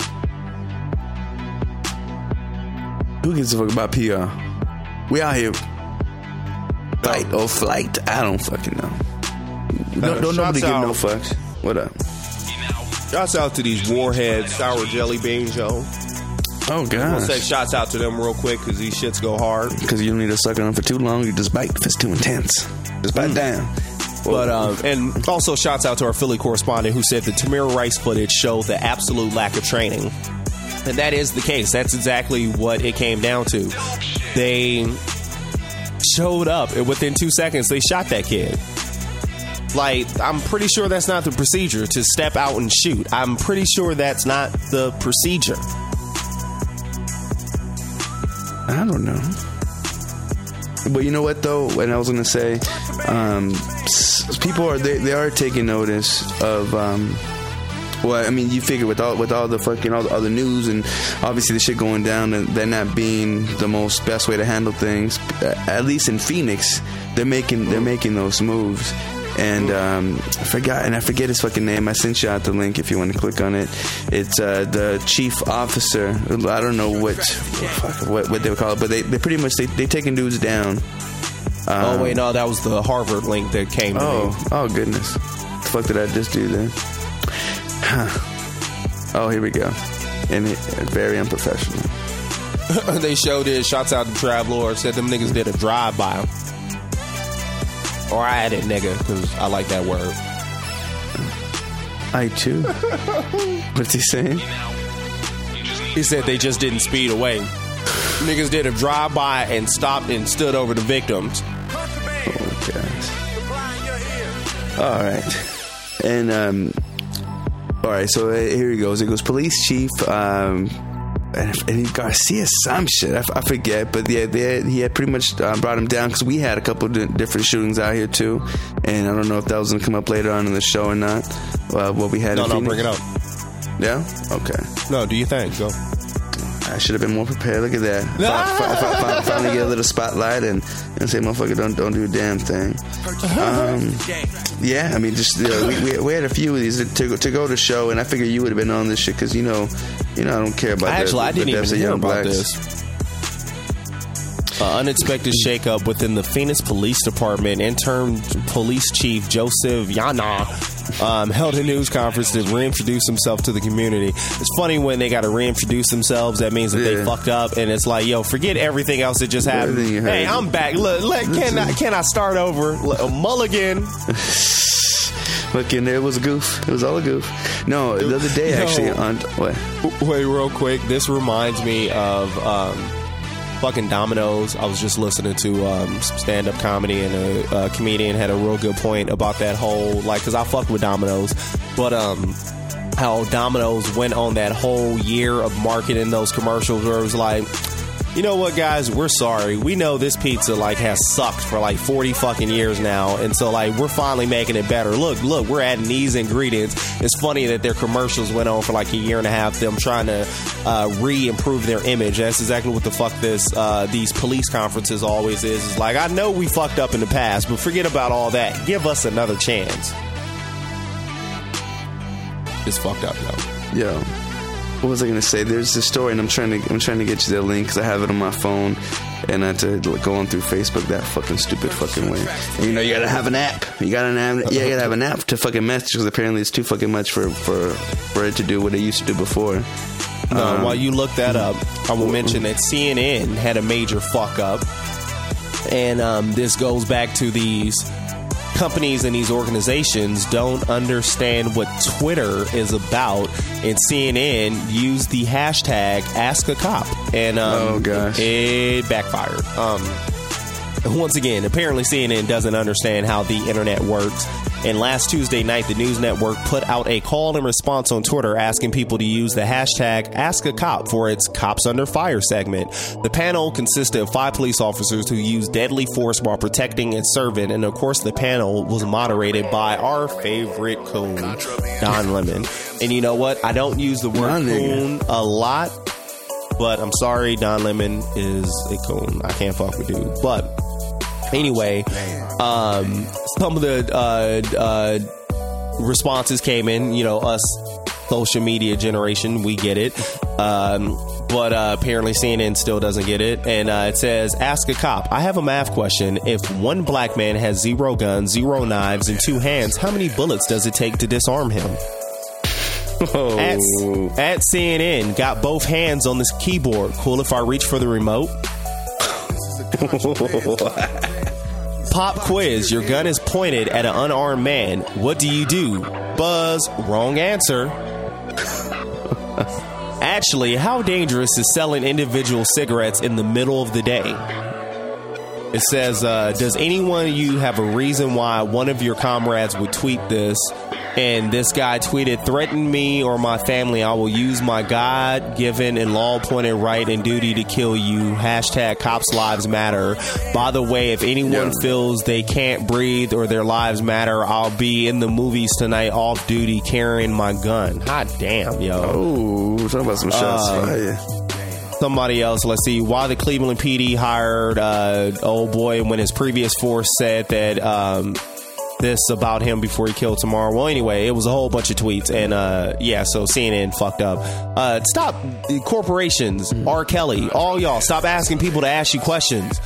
Who gives a fuck about PR? We out here fight or flight. I don't fucking know. Don't nobody give no fucks. What up? Shouts out to these warheads, sour jelly beans, yo. Oh, God. I'm going to say shouts out to them real quick because these shits go hard. Because you don't need to suck on them for too long. You just bite if it's too intense. Just bite down. But and also shouts out to our Philly correspondent who said the Tamir Rice footage showed the absolute lack of training. And that is the case. That's exactly what it came down to. They showed up and within 2 seconds they shot that kid. Like, I'm pretty sure that's not the procedure to step out and shoot. I'm pretty sure that's not the procedure. I don't know. But you know what, though? And I was going to say, people are taking notice of, well, I mean, you figure with all the fucking, all the news and obviously the shit going down and that not being the best way to handle things, at least in Phoenix, they're making those moves. And I forget his fucking name. I sent you out the link if you want to click on it. It's the chief officer. I don't know what they would call it, but they pretty much they taking dudes down. Oh wait, no, that was the Harvard link that came. Oh goodness, the fuck did I just do then? Oh, here we go. And very unprofessional. They showed it. Shots out to Traveler. Said them niggas did a drive-by. Or I added nigga, because I like that word. I too? What's he saying? He said they just didn't speed away. Niggas did a drive-by and stopped and stood over the victims. Oh, gosh. All right. And, all right, so here he goes. It goes police chief, and Garcia some shit. I forget, but yeah, he had pretty much brought him down because we had a couple of different shootings out here too, and I don't know if that was gonna come up later on in the show or not. What we had. No, bring it up. Yeah. Okay. No, do you think? Go. I should have been more prepared. Look at that. Finally get a little spotlight and say, motherfucker, don't do a damn thing. Yeah, I mean, just we had a few of these to go to show, and I figured you would have been on this shit because you know I don't care about I didn't even hear about blacks. this. Unexpected shakeup within the Phoenix Police Department. Interim Police Chief Joseph Yana held a news conference to reintroduce himself to the community. It's funny when they got to reintroduce themselves. That means that they fucked up, and it's like, yo, forget everything else that just happened. Hey, I'm back. Look, can I start over? Mulligan. Looking, it was a goof. It was all a goof. No, the other day actually on what? Wait, real quick. This reminds me of fucking Domino's. I was just listening to some stand-up comedy, and a comedian had a real good point about that whole, like, because I fuck with Domino's, but how Domino's went on that whole year of marketing those commercials where it was like, you know what, guys, we're sorry. We know this pizza like has sucked for like 40 fucking years now, and so like we're finally making it better. Look, we're adding these ingredients. It's funny that their commercials went on for like a year and a half, them trying to re-improve their image. That's exactly what the fuck these police conferences always is. It's like, I know we fucked up in the past, but forget about all that. Give us another chance. It's fucked up, yo. Yo. What was I going to say? There's this story, and I'm trying to get you the link because I have it on my phone, and I had to go on through Facebook that fucking stupid fucking way. And you gotta have an app. You gotta have an app to fucking message because apparently it's too fucking much for it to do what it used to do before. While you look that up, I will mention that CNN had a major fuck up, and this goes back to these companies and these organizations don't understand what Twitter is about, and CNN used the hashtag #AskACop, and oh gosh, it backfired. Once again, apparently CNN doesn't understand how the internet works. And last Tuesday night, the news network put out a call and response on Twitter asking people to use the hashtag #AskACop for its Cops Under Fire segment. The panel consisted of 5 police officers who used deadly force while protecting and serving. And of course, the panel was moderated by our favorite coon, Don Lemon. And you know what? I don't use the word coon a lot, but I'm sorry, Don Lemon is a coon. I can't fuck with dude. But anyway, some of the responses came in, us social media generation, we get it. But apparently CNN still doesn't get it. And it says, "Ask a cop. I have a math question. If one black man has 0 guns, 0 knives, and 2 hands, how many bullets does it take to disarm him?" Oh. At CNN, got both hands on this keyboard. Cool if I reach for the remote? Pop quiz. Your gun is pointed at an unarmed man. What do you do? Buzz. Wrong answer. Actually, how dangerous is selling individual cigarettes in the middle of the day? It says, does anyone of you have a reason why one of your comrades would tweet this? And this guy tweeted, "Threaten me or my family, I will use my God-given and law-appointed right and duty to kill you. Hashtag Cops Lives Matter. By the way, if anyone feels they can't breathe or their lives matter, I'll be in the movies tonight off duty carrying my gun." Hot damn, yo. Oh, talking about some shots fired. Somebody else, let's see. Why the Cleveland PD hired old boy when his previous force said that this about him before he killed tomorrow. Well, anyway, it was a whole bunch of tweets, and so CNN fucked up. Stop corporations, R. Kelly, all y'all, stop asking people to ask you questions.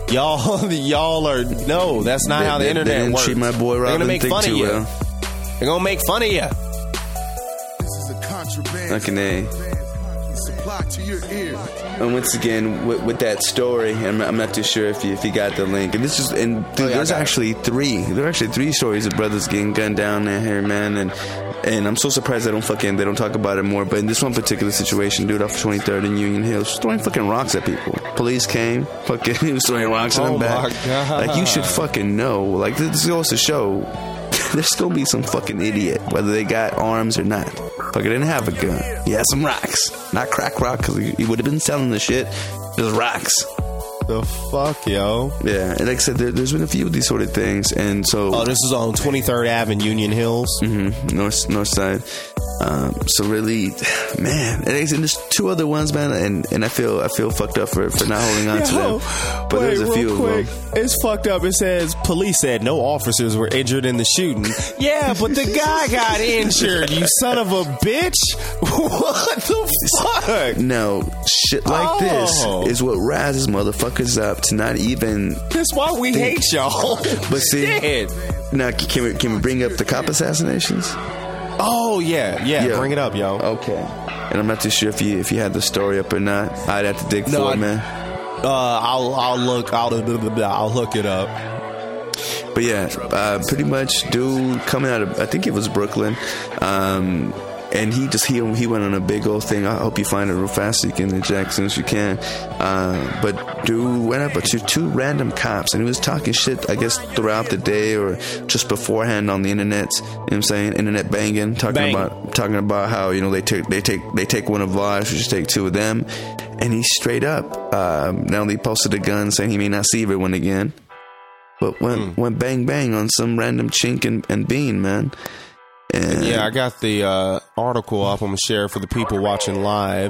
Y'all are no, that's not how the internet works. My boy They're gonna make fun of you. They're gonna make fun of you. This is a contraband. Okay, supply to your ear. And once again, with that story, I'm not too sure if you got the link. And this is, there's actually 3. There are actually 3 stories of brothers getting gunned down here, man. And I'm so surprised they don't talk about it more. But in this one particular situation, dude off 23rd and Union Hill was throwing fucking rocks at people. Police came, he was throwing rocks at them back. Like, you should fucking know. Like, this goes to show there's gonna be some fucking idiot, whether they got arms or not. Fucking didn't have a gun. He had some rocks. Not crack rock, because he would have been selling the shit. Just rocks. The fuck, yo? Yeah, and like I said, there's been a few of these sort of things, and so... Oh, this is on 23rd Ave in Union Hills? Mm-hmm, north side. So really, man, and there's 2 other ones, man, and I feel fucked up for not holding on to them. But there's a few of them. It's fucked up. It says police said no officers were injured in the shooting. Yeah, but the guy got injured. You son of a bitch! What the fuck? No, shit like this is what rises motherfuckers up to not even. That's why we hate y'all. But see, now can we bring up the cop assassinations? Oh yeah, bring it up, yo. Okay. And I'm not too sure if you had the story up or not. I'd have to dig for it, man. I'll look it up. But yeah, pretty much dude coming out of, I think it was Brooklyn, and he went on a big old thing. I hope you find it real fast so you can inject as soon as you can. But dude went up to 2 random cops, and he was talking shit, I guess, throughout the day or just beforehand on the internet. You know what I'm saying? Internet banging, talking about how, they take one of ours, we just take 2 of them. And he straight up not only posted a gun saying he may not see everyone again, but went bang bang on some random chink and bean, man. And yeah, I got the article up. I'm going to share it for the people watching live.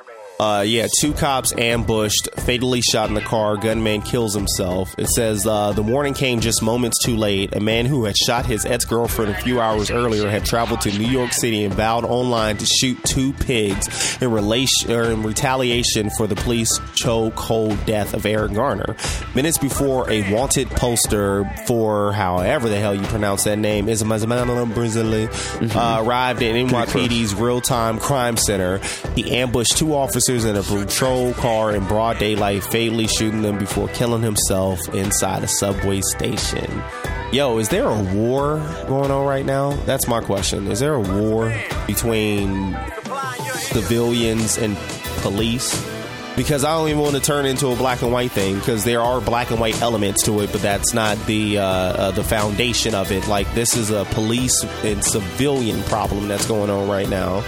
2 cops ambushed, fatally shot in the car. Gunman kills himself. It says, the warning came just moments too late. A man who had shot his ex-girlfriend a few hours earlier had traveled to New York City and vowed online to shoot 2 pigs in retaliation for the police chokehold death of Eric Garner. Minutes before a wanted poster for however the hell you pronounce that name is arrived in NYPD's real-time crime center, he ambushed 2 officers in a patrol car in broad daylight, fatally shooting them before killing himself inside a subway station. Yo, is there a war going on right now? That's my question. Is there a war between civilians and police? Because I don't even want to turn into a black and white thing, because there are black and white elements to it, but that's not the foundation of it. Like, this is a police and civilian problem that's going on right now.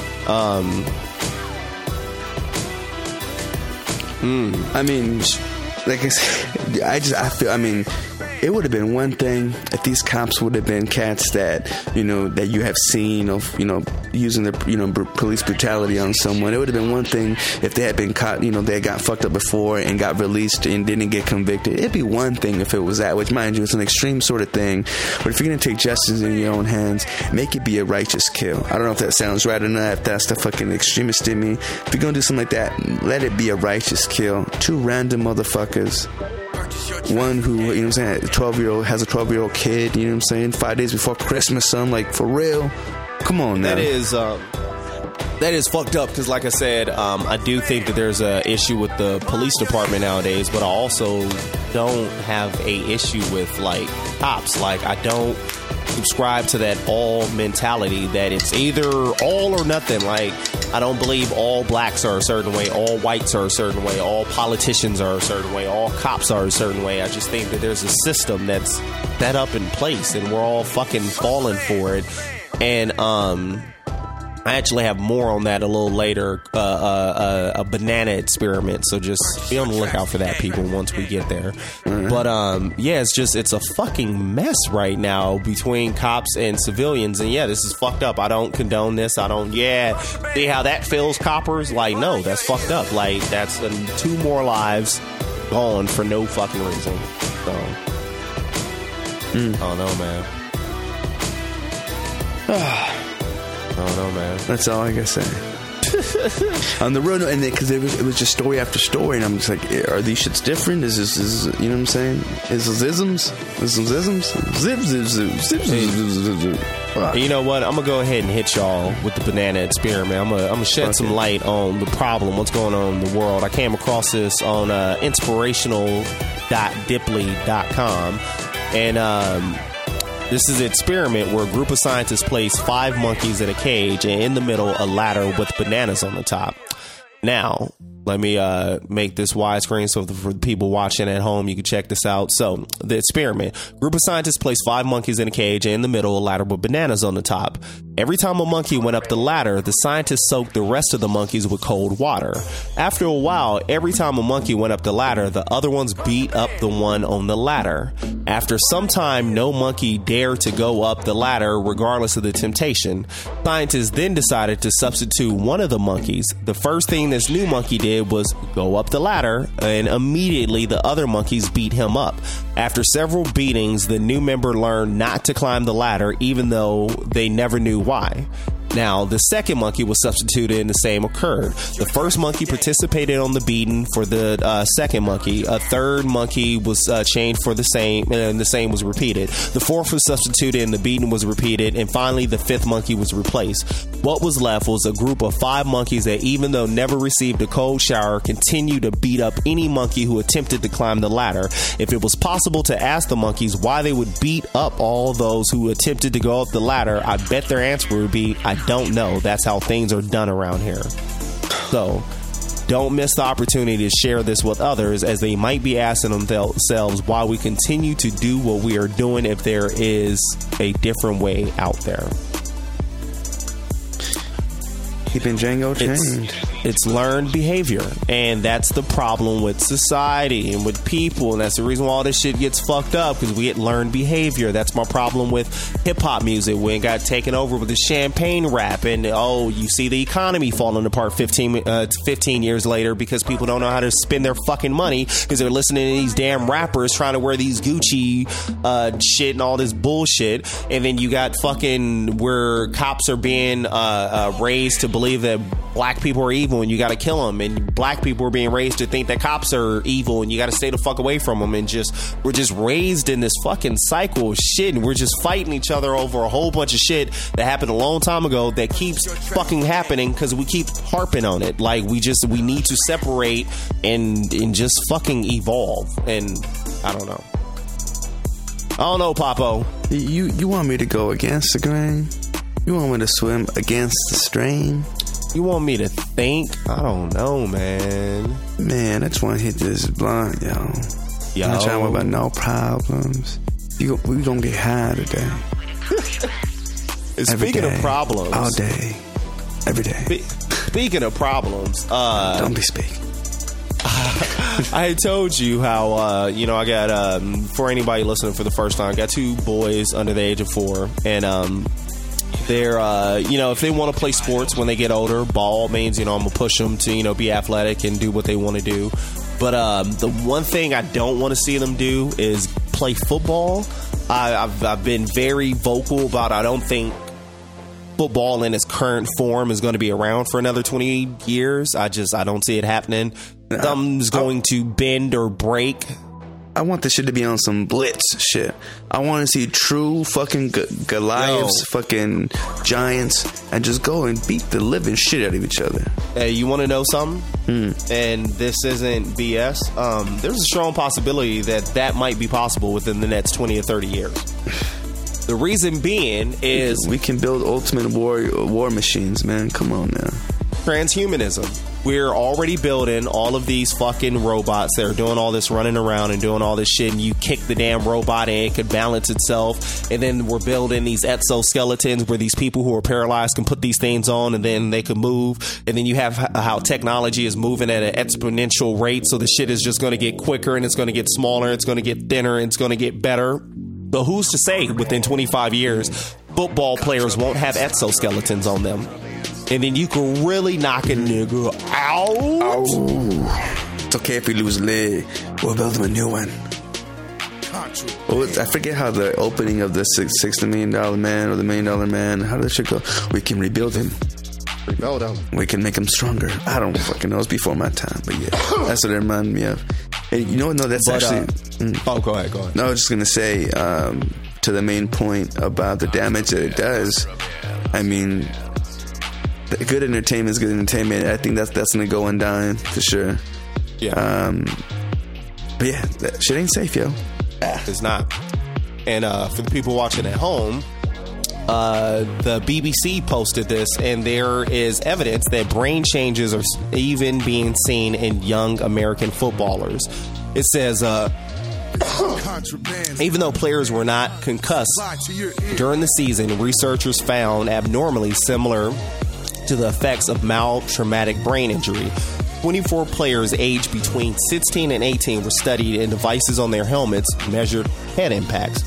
I mean, like I said, I feel, I mean, it would have been one thing if these cops would have been cats that, you know, that you have seen of, you know, using their, you know, police brutality on someone. It would have been one thing if they had been caught, you know, they got fucked up before and got released and didn't get convicted. It'd be one thing if it was that, which, mind you, it's an extreme sort of thing. But if you're going to take justice in your own hands, make it be a righteous kill. I don't know if that sounds right or not, if that's the fucking extremist in me. If you're going to do something like that, let it be a righteous kill. Two random motherfuckers. One who, you know what I'm saying, has a 12-year-old kid, you know what I'm saying, 5 days before Christmas, something, like, for real. Come on now. That is fucked up, because like I said, I do think that there's a issue with the police department nowadays, but I also don't have a issue with, like, cops. Like, I don't subscribe to that all mentality that it's either all or nothing. Like, I don't believe all blacks are a certain way, all whites are a certain way, all politicians are a certain way, all cops are a certain way. I just think that there's a system that's set up in place, and we're all fucking falling for it. And I actually have more on that a little later, a banana experiment. So just be on the lookout for that, people, once we get there. But yeah, it's a fucking mess right now between cops and civilians. And yeah, this is fucked up. I don't condone this. See how that feels, coppers? Like, no, that's fucked up. Like, that's 2 more lives gone for no fucking reason. So, I don't know, man. I don't know, man. That's all I gotta say. On the road, and because it was just story after story, and I'm just like, are these shits different? Is this, you know what I'm saying? Is this isms? You know what? I'm gonna go ahead and hit y'all with the banana experiment. I'm gonna shed some light on the problem, what's going on in the world. I came across this on inspirational.dipley.com, and this is an experiment where a group of scientists place 5 monkeys in a cage, and in the middle, a ladder with bananas on the top. Now, let me make this widescreen so for the people watching at home, you can check this out. So, the experiment. Group of scientists place 5 monkeys in a cage, and in the middle, a ladder with bananas on the top. Every time a monkey went up the ladder, the scientists soaked the rest of the monkeys with cold water. After a while, every time a monkey went up the ladder, the other ones beat up the one on the ladder. After some time, no monkey dared to go up the ladder regardless of the temptation. Scientists then decided to substitute one of the monkeys. The first thing this new monkey did was go up the ladder, and immediately the other monkeys beat him up. After several beatings, the new member learned not to climb the ladder, even though they never knew why. Now, the second monkey was substituted and the same occurred. The first monkey participated on the beating for the second monkey. A third monkey was changed for the same, and the same was repeated. The fourth was substituted and the beating was repeated. And finally, the fifth monkey was replaced. What was left was a group of 5 monkeys that, even though never received a cold shower, continued to beat up any monkey who attempted to climb the ladder. If it was possible to ask the monkeys why they would beat up all those who attempted to go up the ladder, I bet their answer would be, I don't know. That's how things are done around here. So don't miss the opportunity to share this with others, as they might be asking themselves why we continue to do what we are doing if there is a different way out there. Keeping Django chained. It's learned behavior, and that's the problem with society and with people, and that's the reason why all this shit gets fucked up, because we get learned behavior. That's my problem with hip-hop music. We got taken over with the champagne rap, and you see the economy falling apart 15 years later because people don't know how to spend their fucking money because they're listening to these damn rappers trying to wear these Gucci shit and all this bullshit. And then you got fucking where cops are being raised to believe that black people are evil and you got to kill them, and black people are being raised to think that cops are evil and you got to stay the fuck away from them, and we're just raised in this fucking cycle of shit, and we're just fighting each other over a whole bunch of shit that happened a long time ago that keeps fucking happening because we keep harping on it. Like, we need to separate and just fucking evolve, and I don't know. don't know, Papo. You want me to go against the grain? You want me to swim against the stream? You want me to think? I don't know, man. Man, I just want to hit this blunt, yo. I'm not trying to worry about no problems. We gonna get high today. Speaking of problems, all day, every day. Speaking of problems, don't be speaking. I had told you how I got for anybody listening for the first time, I got 2 boys under the age of 4, and they're if they want to play sports when they get older, by all means, I'm gonna push them to be athletic and do what they want to do. But the one thing I don't want to see them do is play football. I've been very vocal about I don't think football in its current form is going to be around for another 20 years. I don't see it happening. Something's going to bend or break. I want this shit to be on some blitz shit. I want to see true fucking Goliaths, fucking giants, and just go and beat the living shit out of each other. Hey, you want to know something? And this isn't BS. There's a strong possibility that might be possible within the next 20 or 30 years. The reason being is we can build ultimate war machines, man. Come on now. Transhumanism. We're already building all of these fucking robots that are doing all this running around and doing all this shit, and you kick the damn robot and it could balance itself. And then we're building these exoskeletons where these people who are paralyzed can put these things on and then they can move. And then you have how technology is moving at an exponential rate, so the shit is just going to get quicker and it's going to get smaller, it's going to get thinner, and it's going to get better. But who's to say within 25 years football players won't have exoskeletons on them? And then you can really knock a nigga out. Oh. It's okay if we lose a leg. We'll build him a new one. I forget how the opening of the $60 million man or the $1 million man, how did that shit go? We can rebuild him. Rebuild him. We can make him stronger. I don't fucking know. It's before my time. But yeah, that's what it reminded me of. And you know what? No, that's actually... go ahead. No, I was just going to say, to the main point about the damage that it does, I mean... good entertainment is good entertainment. I think that's going to go undying for sure. Yeah. But yeah, that shit ain't safe, yo. It's not. And for the people watching at home, the BBC posted this, and there is evidence that brain changes are even being seen in young American footballers. It says, even though players were not concussed during the season, researchers found abnormally similar to the effects of mild traumatic brain injury. 24 players aged between 16 and 18 were studied, and devices on their helmets measured head impacts.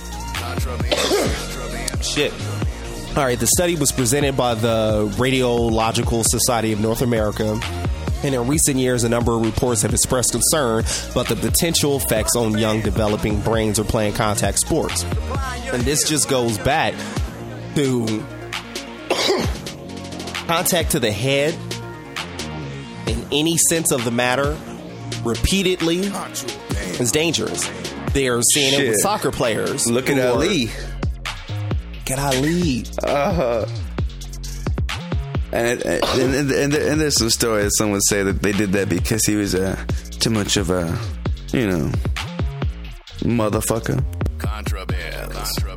Shit. All right, the study was presented by the Radiological Society of North America, and in recent years, a number of reports have expressed concern about the potential effects on young developing brains or playing contact sports. And this just goes back to contact to the head in any sense of the matter repeatedly is dangerous. They're seeing it with soccer players. Look at Ali. Get Ali. And there's some stories. Some would say that they did that because he was too much of a, motherfucker. Contraband.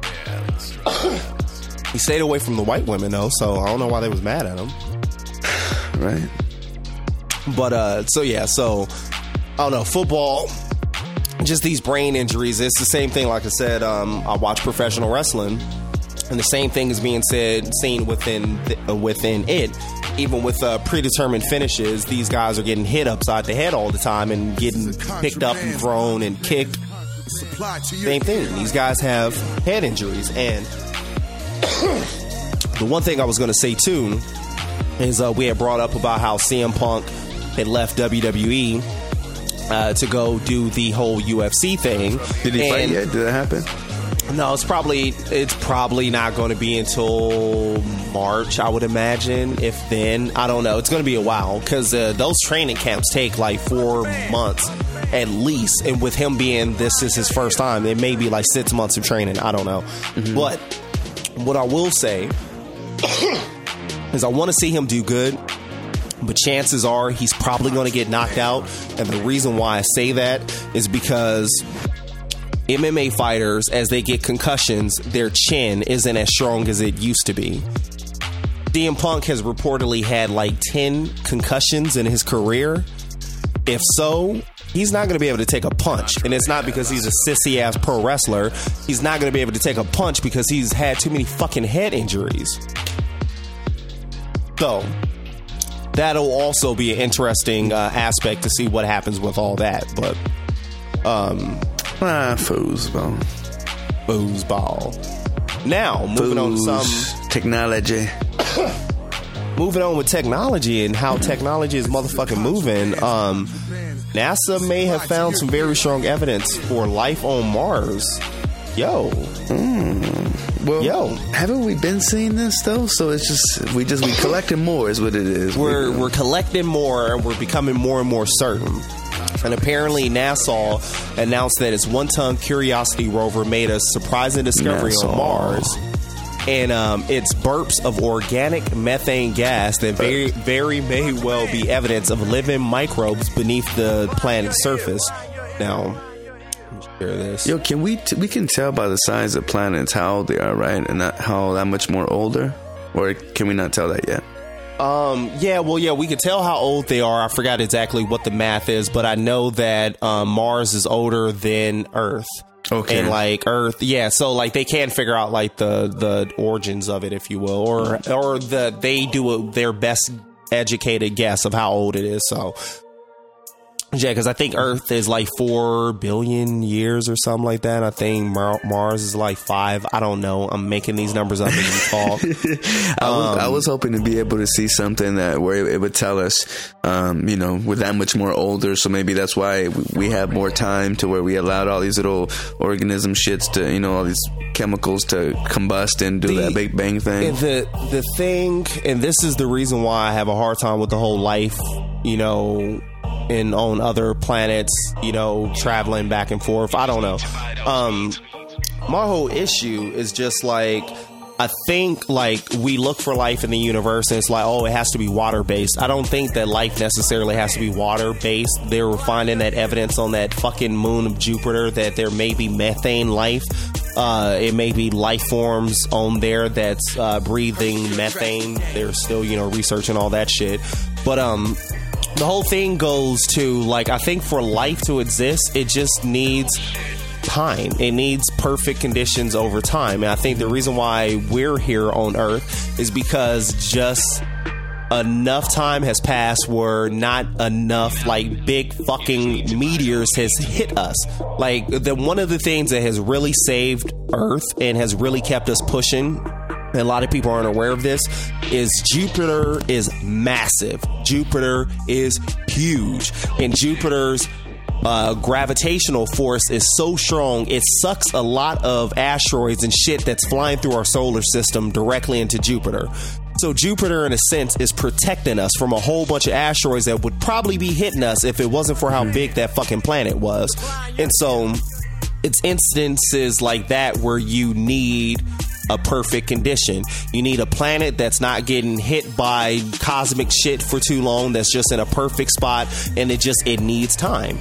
He stayed away from the white women though, so I don't know why they was mad at him. Right. But so I don't know, football, just these brain injuries. It's the same thing. Like I said, I watch professional wrestling, and the same thing is being seen within it. Even with predetermined finishes, these guys are getting hit upside the head all the time and getting picked up and thrown and kicked. Same thing. These guys have head injuries. And the one thing I was going to say too is we had brought up about how CM Punk had left WWE to go do the whole UFC thing. Did he fight yet? Did that happen? No, it's probably not going to be until March, I would imagine. If then, I don't know. It's going to be a while because those training camps take like 4 months at least. And with him being this is his first time, it may be like 6 months of training. I don't know. Mm-hmm. But what I will say is I want to see him do good. But chances are he's probably going to get knocked out. And the reason why I say that is because MMA fighters, as they get concussions, their chin isn't as strong as it used to be. CM Punk has reportedly had like 10 concussions in his career. If so, he's not going to be able to take a punch. And it's not because he's a sissy-ass pro wrestler. He's not going to be able to take a punch because he's had too many fucking head injuries. So, that'll also be an interesting aspect to see what happens with all that. But, foosball. Foosball. Now, moving on to some technology. Moving on with technology and how technology is motherfucking moving. NASA may have found some very strong evidence for life on Mars. Well, haven't we been seeing this though? So it's just we collecting more is what it is. We're collecting more and we're becoming more and more certain. And apparently NASA announced that its 1-ton Curiosity rover made a surprising discovery on Mars. And it's burps of organic methane gas that very may well be evidence of living microbes beneath the planet's surface. Now, let me share this. Yo, can we can tell by the size of planets how old they are, right? And how that much more older? Or can we not tell that yet? We could tell how old they are. I forgot exactly what the math is, but I know that Mars is older than Earth. Okay. And like Earth, so like they can figure out like the origins of it, if you will, or they do their best educated guess of how old it is. So because I think Earth is like 4 billion years or something like that. I think Mars is like 5. I don't know. I'm making these numbers up as we talk. I was hoping to be able to see something where it would tell us, we're that much more older. So maybe that's why we have more time to where we allowed all these little organism shits to, all these chemicals to combust and do that Big Bang thing. The thing, and this is the reason why I have a hard time with the whole life, and on other planets, traveling back and forth. I don't know. My whole issue is just like, I think like we look for life in the universe and it's like, it has to be water based. I don't think that life necessarily has to be water based. They were finding that evidence on that fucking moon of Jupiter that there may be methane life. It may be life forms on there that's breathing methane. They're still, researching all that shit. But the whole thing goes to, like, I think for life to exist, it just needs time. It needs perfect conditions over time. And I think the reason why we're here on Earth is because just enough time has passed where not enough, like, big fucking meteors has hit us. Like, one of the things that has really saved Earth and has really kept us pushing, and a lot of people aren't aware of this, is Jupiter is massive. Jupiter is huge. And Jupiter's gravitational force is so strong, it sucks a lot of asteroids and shit that's flying through our solar system directly into Jupiter. So Jupiter, in a sense, is protecting us from a whole bunch of asteroids that would probably be hitting us if it wasn't for how big that fucking planet was. And so it's instances like that where you need a perfect condition. You need a planet that's not getting hit by cosmic shit for too long, that's just in a perfect spot, and it needs time.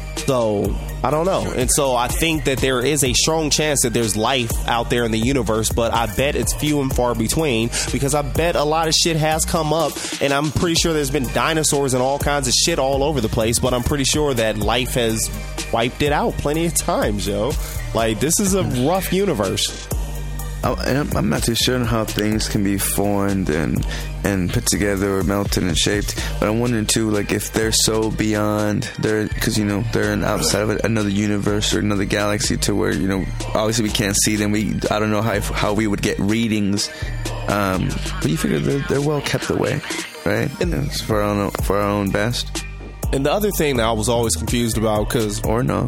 So I don't know. And so I think that there is a strong chance that there's life out there in the universe, but I bet it's few and far between, because I bet a lot of shit has come up, and I'm pretty sure there's been dinosaurs and all kinds of shit all over the place, but I'm pretty sure that life has wiped it out plenty of times, yo. Like, this is a rough universe. I'm not too sure how things can be formed and put together or melted and shaped, but I'm wondering too, like, if they're so beyond, because they're outside of another universe or another galaxy, to where obviously we can't see them. I don't know how we would get readings, but you figure they're well kept away, right? And it's for our own best. And the other thing that I was always confused about, or no.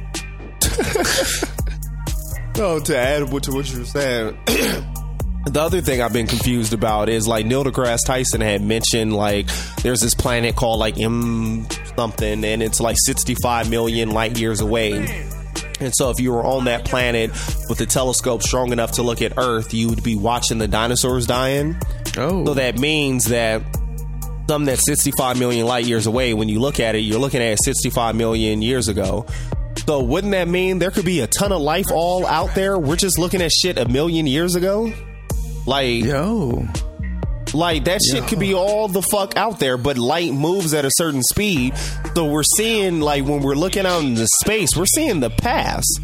No, to add to what you were saying, the other thing I've been confused about is, like, Neil deGrasse Tyson had mentioned, like, there's this planet called, like, M something, and it's like 65 million light years away. And so if you were on that planet with a telescope strong enough to look at Earth, you would be watching the dinosaurs dying. So that means that something that's 65 million light years away, when you look at it, you're looking at it 65 million years ago. So wouldn't that mean there could be a ton of life all out there? We're just looking at shit a million years ago? Like, like that shit could be all the fuck out there, but light moves at a certain speed. So we're seeing, like, when we're looking out into space, we're seeing the past.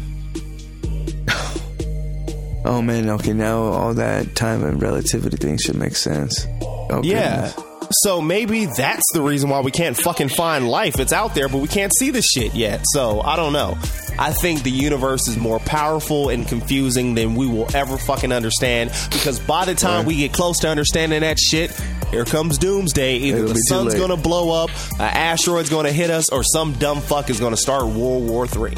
Oh man, okay, now all that time and relativity thing should make sense. Okay. Yeah. So maybe that's the reason why we can't fucking find life. It's out there, but we can't see the shit yet. So I don't know. I think the universe is more powerful and confusing than we will ever fucking understand, because by the time we get close to understanding that shit, here comes doomsday. Either the sun's gonna blow up, an asteroid's gonna hit us, or some dumb fuck is gonna start World War III.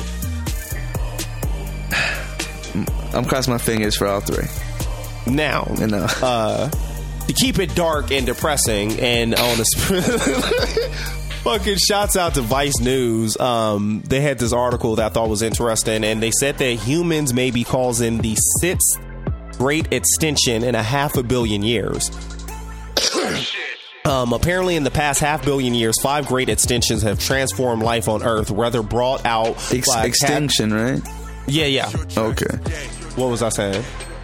I'm crossing my fingers for all three. Now, to keep it dark and depressing, and on the fucking shouts out to Vice News. They had this article that I thought was interesting, and they said that humans may be causing the 6th great extinction in a 500 million years. Apparently in the past 500 million years, 5 great extinctions have transformed life on Earth, whether brought out by extinction, right? Yeah. Okay. What was I saying?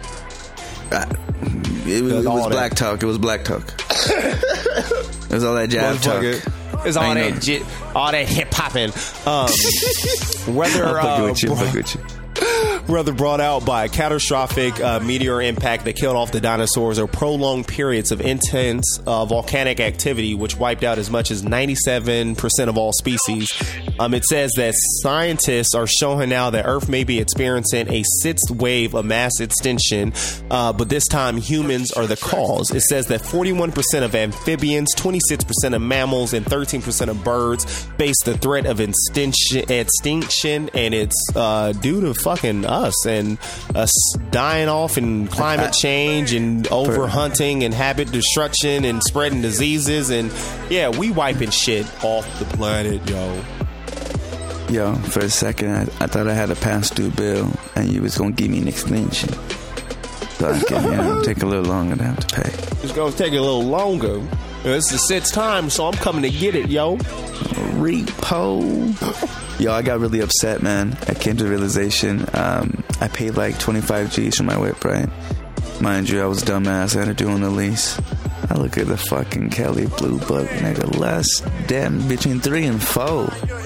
It was black talk. It was black talk. It was all that jab talk. It's all that hip hopping. Whether brought out by a catastrophic meteor impact that killed off the dinosaurs, or prolonged periods of intense volcanic activity which wiped out as much as 97% of all species. It says that scientists are showing now that Earth may be experiencing a 6th wave of mass extinction, but this time humans are the cause. It says that 41% of amphibians, 26% of mammals, and 13% of birds face the threat of extinction, and it's due to fucking us and us dying off, and climate change, and over hunting, and habit destruction, and spreading diseases, and we wiping shit off the planet, Yo, for a second, I thought I had a past due bill, and you was gonna give me an extension, so I can take a little longer to have to pay. It's gonna take a little longer. It's the 6th time, so I'm coming to get it, yo. Repo. Yo, I got really upset, man. I came to the realization, I paid like 25 G's for my whip, right? Mind you, I was dumbass. I had to do on the lease. I look at the fucking Kelly Blue Book, nigga, less damn between 3 and 4.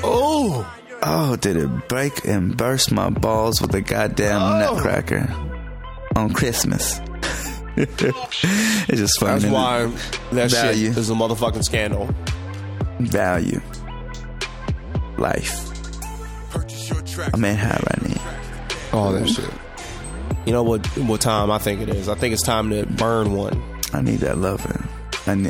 Oh, did it break and burst my balls with a goddamn nutcracker on Christmas. It's just funny. That's why that shit is a motherfucking scandal. Value. Life. I mean, how I need. All that shit. You know what time I think it is? I think it's time to burn one. I need that loving. I need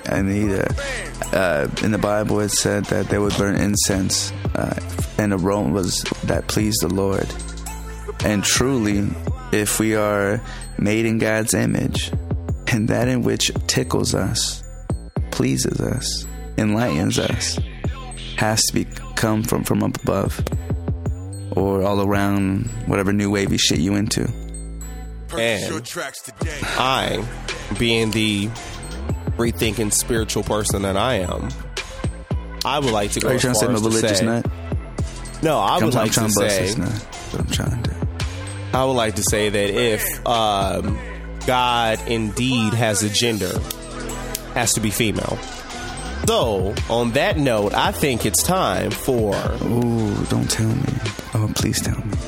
that. In the Bible, it said that they would burn incense, and aroma was that pleased the Lord. And truly, if we are made in God's image, and that in which tickles us, pleases us, enlightens us, has to come from up above, or all around whatever new wavy shit you into. And I, being the rethinking spiritual person that I am, I would like to go as far as to say... No, I would like to say... What I'm trying to do. I would like to say that if God indeed has a gender, has to be female. So, on that note, I think it's time for... Ooh, don't tell me. Oh, please tell me.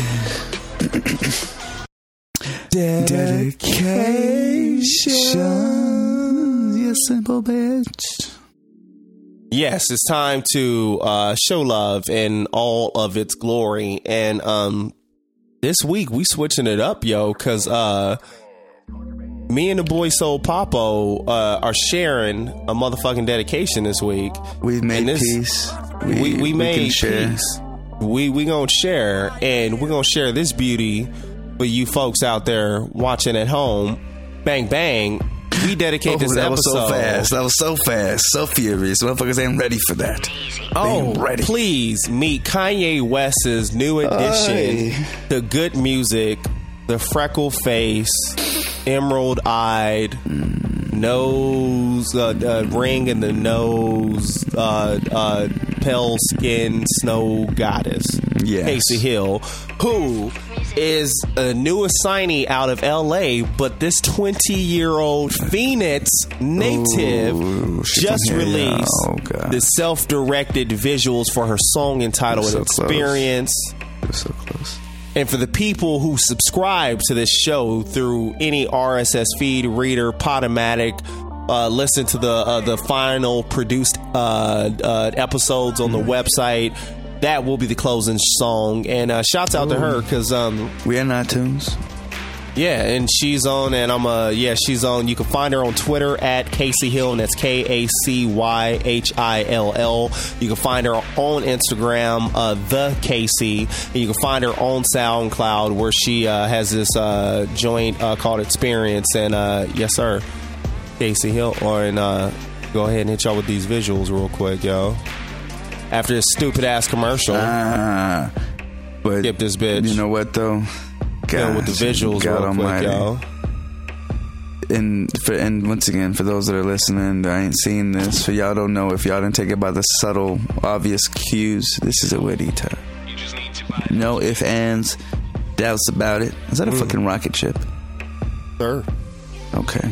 Dedication. You simple bitch. Yes, it's time to show love in all of its glory. And this week, we switching it up, yo, because me and the boy Soul Papo are sharing a motherfucking dedication this week. We've made peace. We made peace. We gonna share, and we're gonna share this beauty for you folks out there watching at home. Bang bang. We dedicate this episode. That was so fast. So furious. Motherfuckers ain't ready for that. Ready. Please meet Kanye West's new addition to good music. The freckle face, emerald eyed, nose, ring in the nose, pale skinned snow goddess, Yes. Casey Hill, who is a new assignee out of LA, but this 20-year-old Phoenix native just released the self-directed visuals for her song entitled So Experience. We're so close. And for the people who subscribe to this show through any RSS feed, reader, Podomatic, listen to the final produced episodes on the website, that will be the closing song. And shouts out to her because we in iTunes. Yeah, and she's on, and she's on. You can find her on Twitter at Casey Hill, and that's KACYHILL. You can find her on Instagram, the Casey, and you can find her on SoundCloud, where she has this joint called Experience. And yes, sir, Casey Hill. And go ahead and hit y'all with these visuals real quick, yo. After this stupid ass commercial, but skip this bitch. You know what though? God, with the visuals real quick, yo. And once again, for those that are listening, I ain't seen this. For y'all don't know, if y'all didn't take it by the subtle, obvious cues, this is a Wedita. No ifs, ands, doubts about it. Is that a fucking rocket ship? Sure. Okay.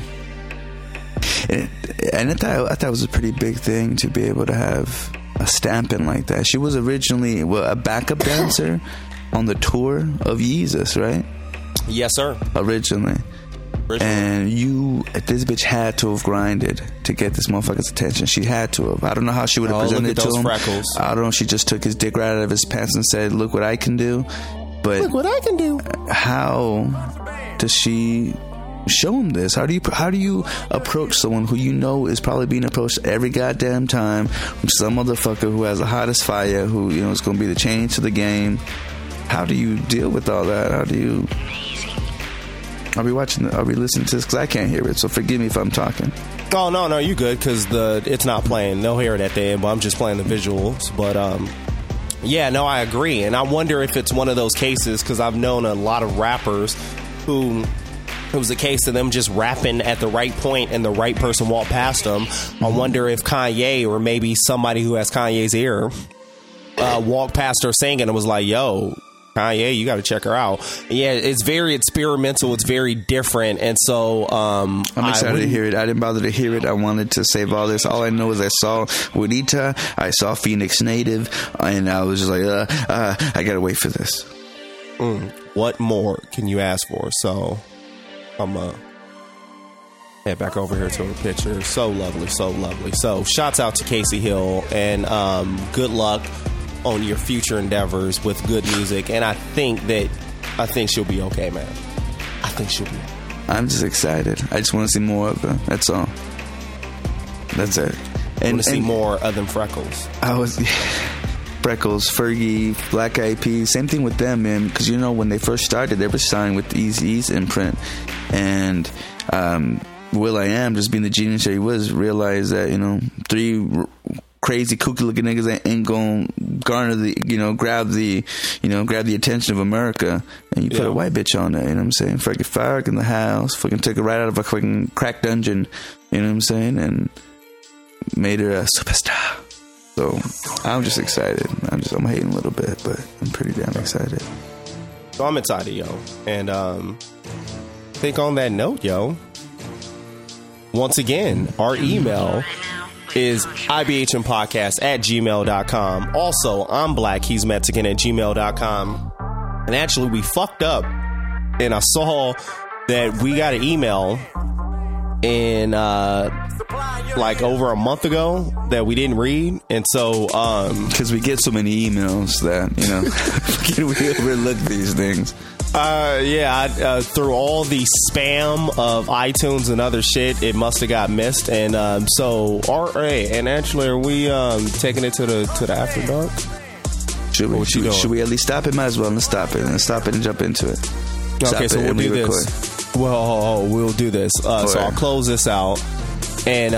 And I thought it was a pretty big thing to be able to have a stamping like that. She was originally a backup dancer on the tour of Yeezus, right? Yes, sir. Originally. And this bitch had to have grinded to get this motherfucker's attention. She had to have. I don't know how she would have presented it to him. Freckles. I don't know. She just took his dick right out of his pants and said, "Look what I can do." But look what I can do. How does she show him this? How do you approach someone who you know is probably being approached every goddamn time from some motherfucker who has the hottest fire, who is going to be the change to the game? How do you deal with all that? How do you? Are we listening to this? Because I can't hear it, so forgive me if I'm talking. Oh no, you good? Because it's not playing. They'll hear it at the end, but I'm just playing the visuals. But yeah, no, I agree, and I wonder if it's one of those cases because I've known a lot of rappers who. It was a case of them just rapping at the right point and the right person walked past them. I wonder if Kanye or maybe somebody who has Kanye's ear walked past her singing and was like, yo, Kanye, you got to check her out. And yeah, it's very experimental. It's very different. And so I'm excited to hear it. I didn't bother to hear it. I wanted to save all this. All I know is I saw Wedita, I saw Phoenix Native, and I was just like, I got to wait for this. What more can you ask for? So I'm head back over here to her picture. So lovely, so lovely. So shouts out to Casey Hill, and good luck on your future endeavors with good music. And I think she'll be okay, man. I think she'll be. I'm just excited. I just want to see more of her. That's all. That's it. I want to see more of them Freckles. Freckles, Fergie, Black Eyed Peas, same thing with them, man. Because when they first started, they were signed with Eazy-E's imprint, and will.i.am, just being the genius that he was, realized that three crazy kooky looking niggas ain't gonna garner the grab the attention of America, and you put a white bitch on there. You know what I'm saying? Freaking Fark in the house, fucking took her right out of a fucking crack dungeon. You know what I'm saying? And made her a superstar. So I'm just excited. I'm hating a little bit, but I'm pretty damn excited. So I'm excited, yo. And I think on that note, yo, once again, our email is ibhnpodcast@gmail.com. Also, I'm Black, he's Mexican @gmail.com. And actually, we fucked up. And I saw that we got an email in like over a month ago that we didn't read, and so because we get so many emails that we overlook these things. Through all the spam of iTunes and other shit, it must have got missed. And so and actually, are we taking it to the after dark? Should we at least stop it? Might as well. Let's stop it and jump into it. Okay, so we'll do this. Well, we'll do this. So I'll close this out, and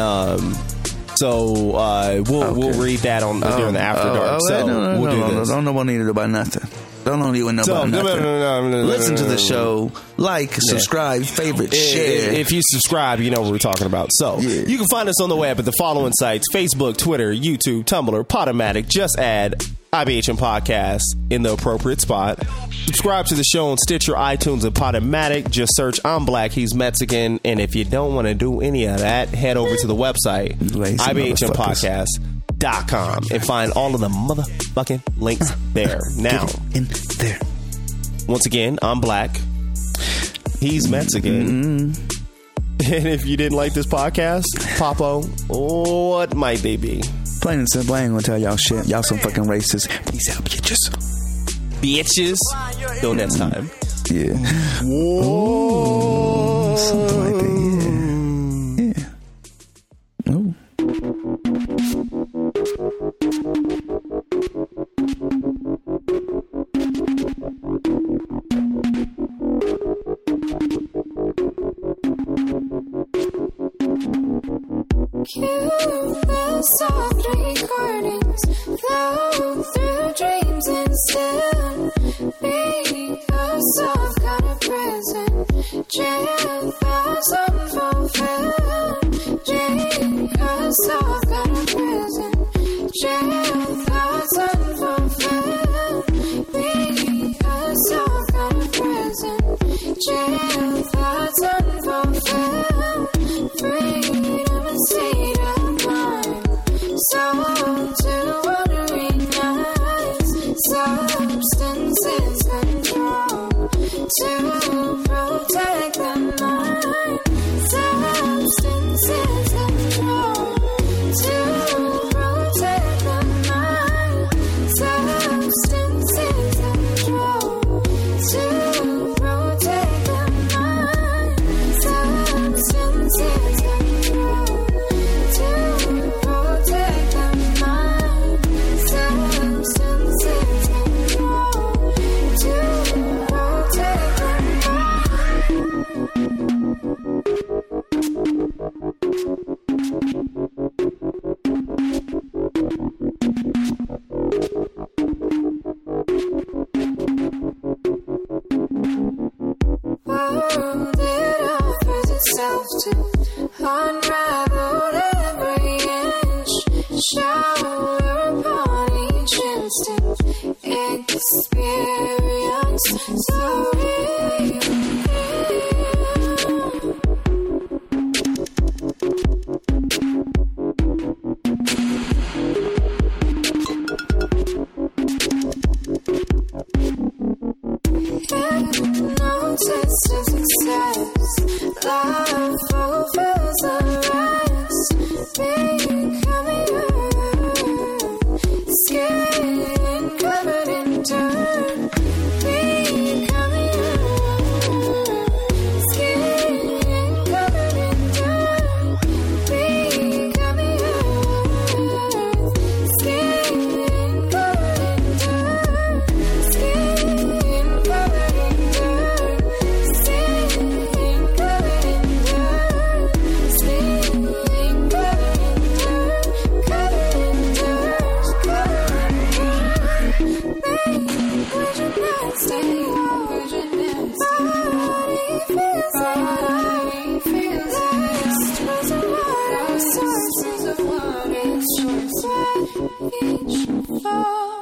we'll read that during the after dark. No one needed to buy nothing. don't even know about nothing. Listen to the show. Like, subscribe, favorite, share. If you subscribe, you know what we're talking about. So, you can find us on the web at the following sites: Facebook, Twitter, YouTube, Tumblr, Podomatic. Just add IBHM Podcast in the appropriate spot. Subscribe to the show on Stitcher, iTunes, and Podomatic. Just search I'm Black, He's Mexican. And if you don't want to do any of that, head over to the website, IBHMPodcast.com, and find all of the motherfucking links there. Now, in there. Once again, I'm Black. He's Mexican. And if you didn't like this podcast, Papo, what might they be? Plain and simple, I ain't gonna tell y'all shit. Y'all some fucking racist. Peace out, bitches. Bitches. Till next time. Yeah. Whoa. Something like that, yeah. Ooh. The soft recordings flow through dreams and still be a soft kind of prison. Jail thoughts unfulfilled. Dream a soft kind of prison. Jail thoughts unfulfilled. Be a soft kind of prison. Jail thoughts unfulfilled. Freedom and state of mind. Soul to wandering eyes. Substances control to protect the mind. Substances control to protect the mind. Substances control to protect the mind. Substances control to protect the mind. Substances control to protect the world, it offers itself to unravel every inch. Shower upon each instant. Experience so real. No test of success. Love fulfills the rest. Becoming skin covered in dirt. Becoming skin covered in dirt. Becoming skin covered in dirt. Skin covered in dirt. Skin covered in dirt. Skin covered in dirt. Covered in dirt. Covered in dirt. Babe, would you not stay home? Would you not stay home? Body feels lost. Was a water, sources of water, source each fall.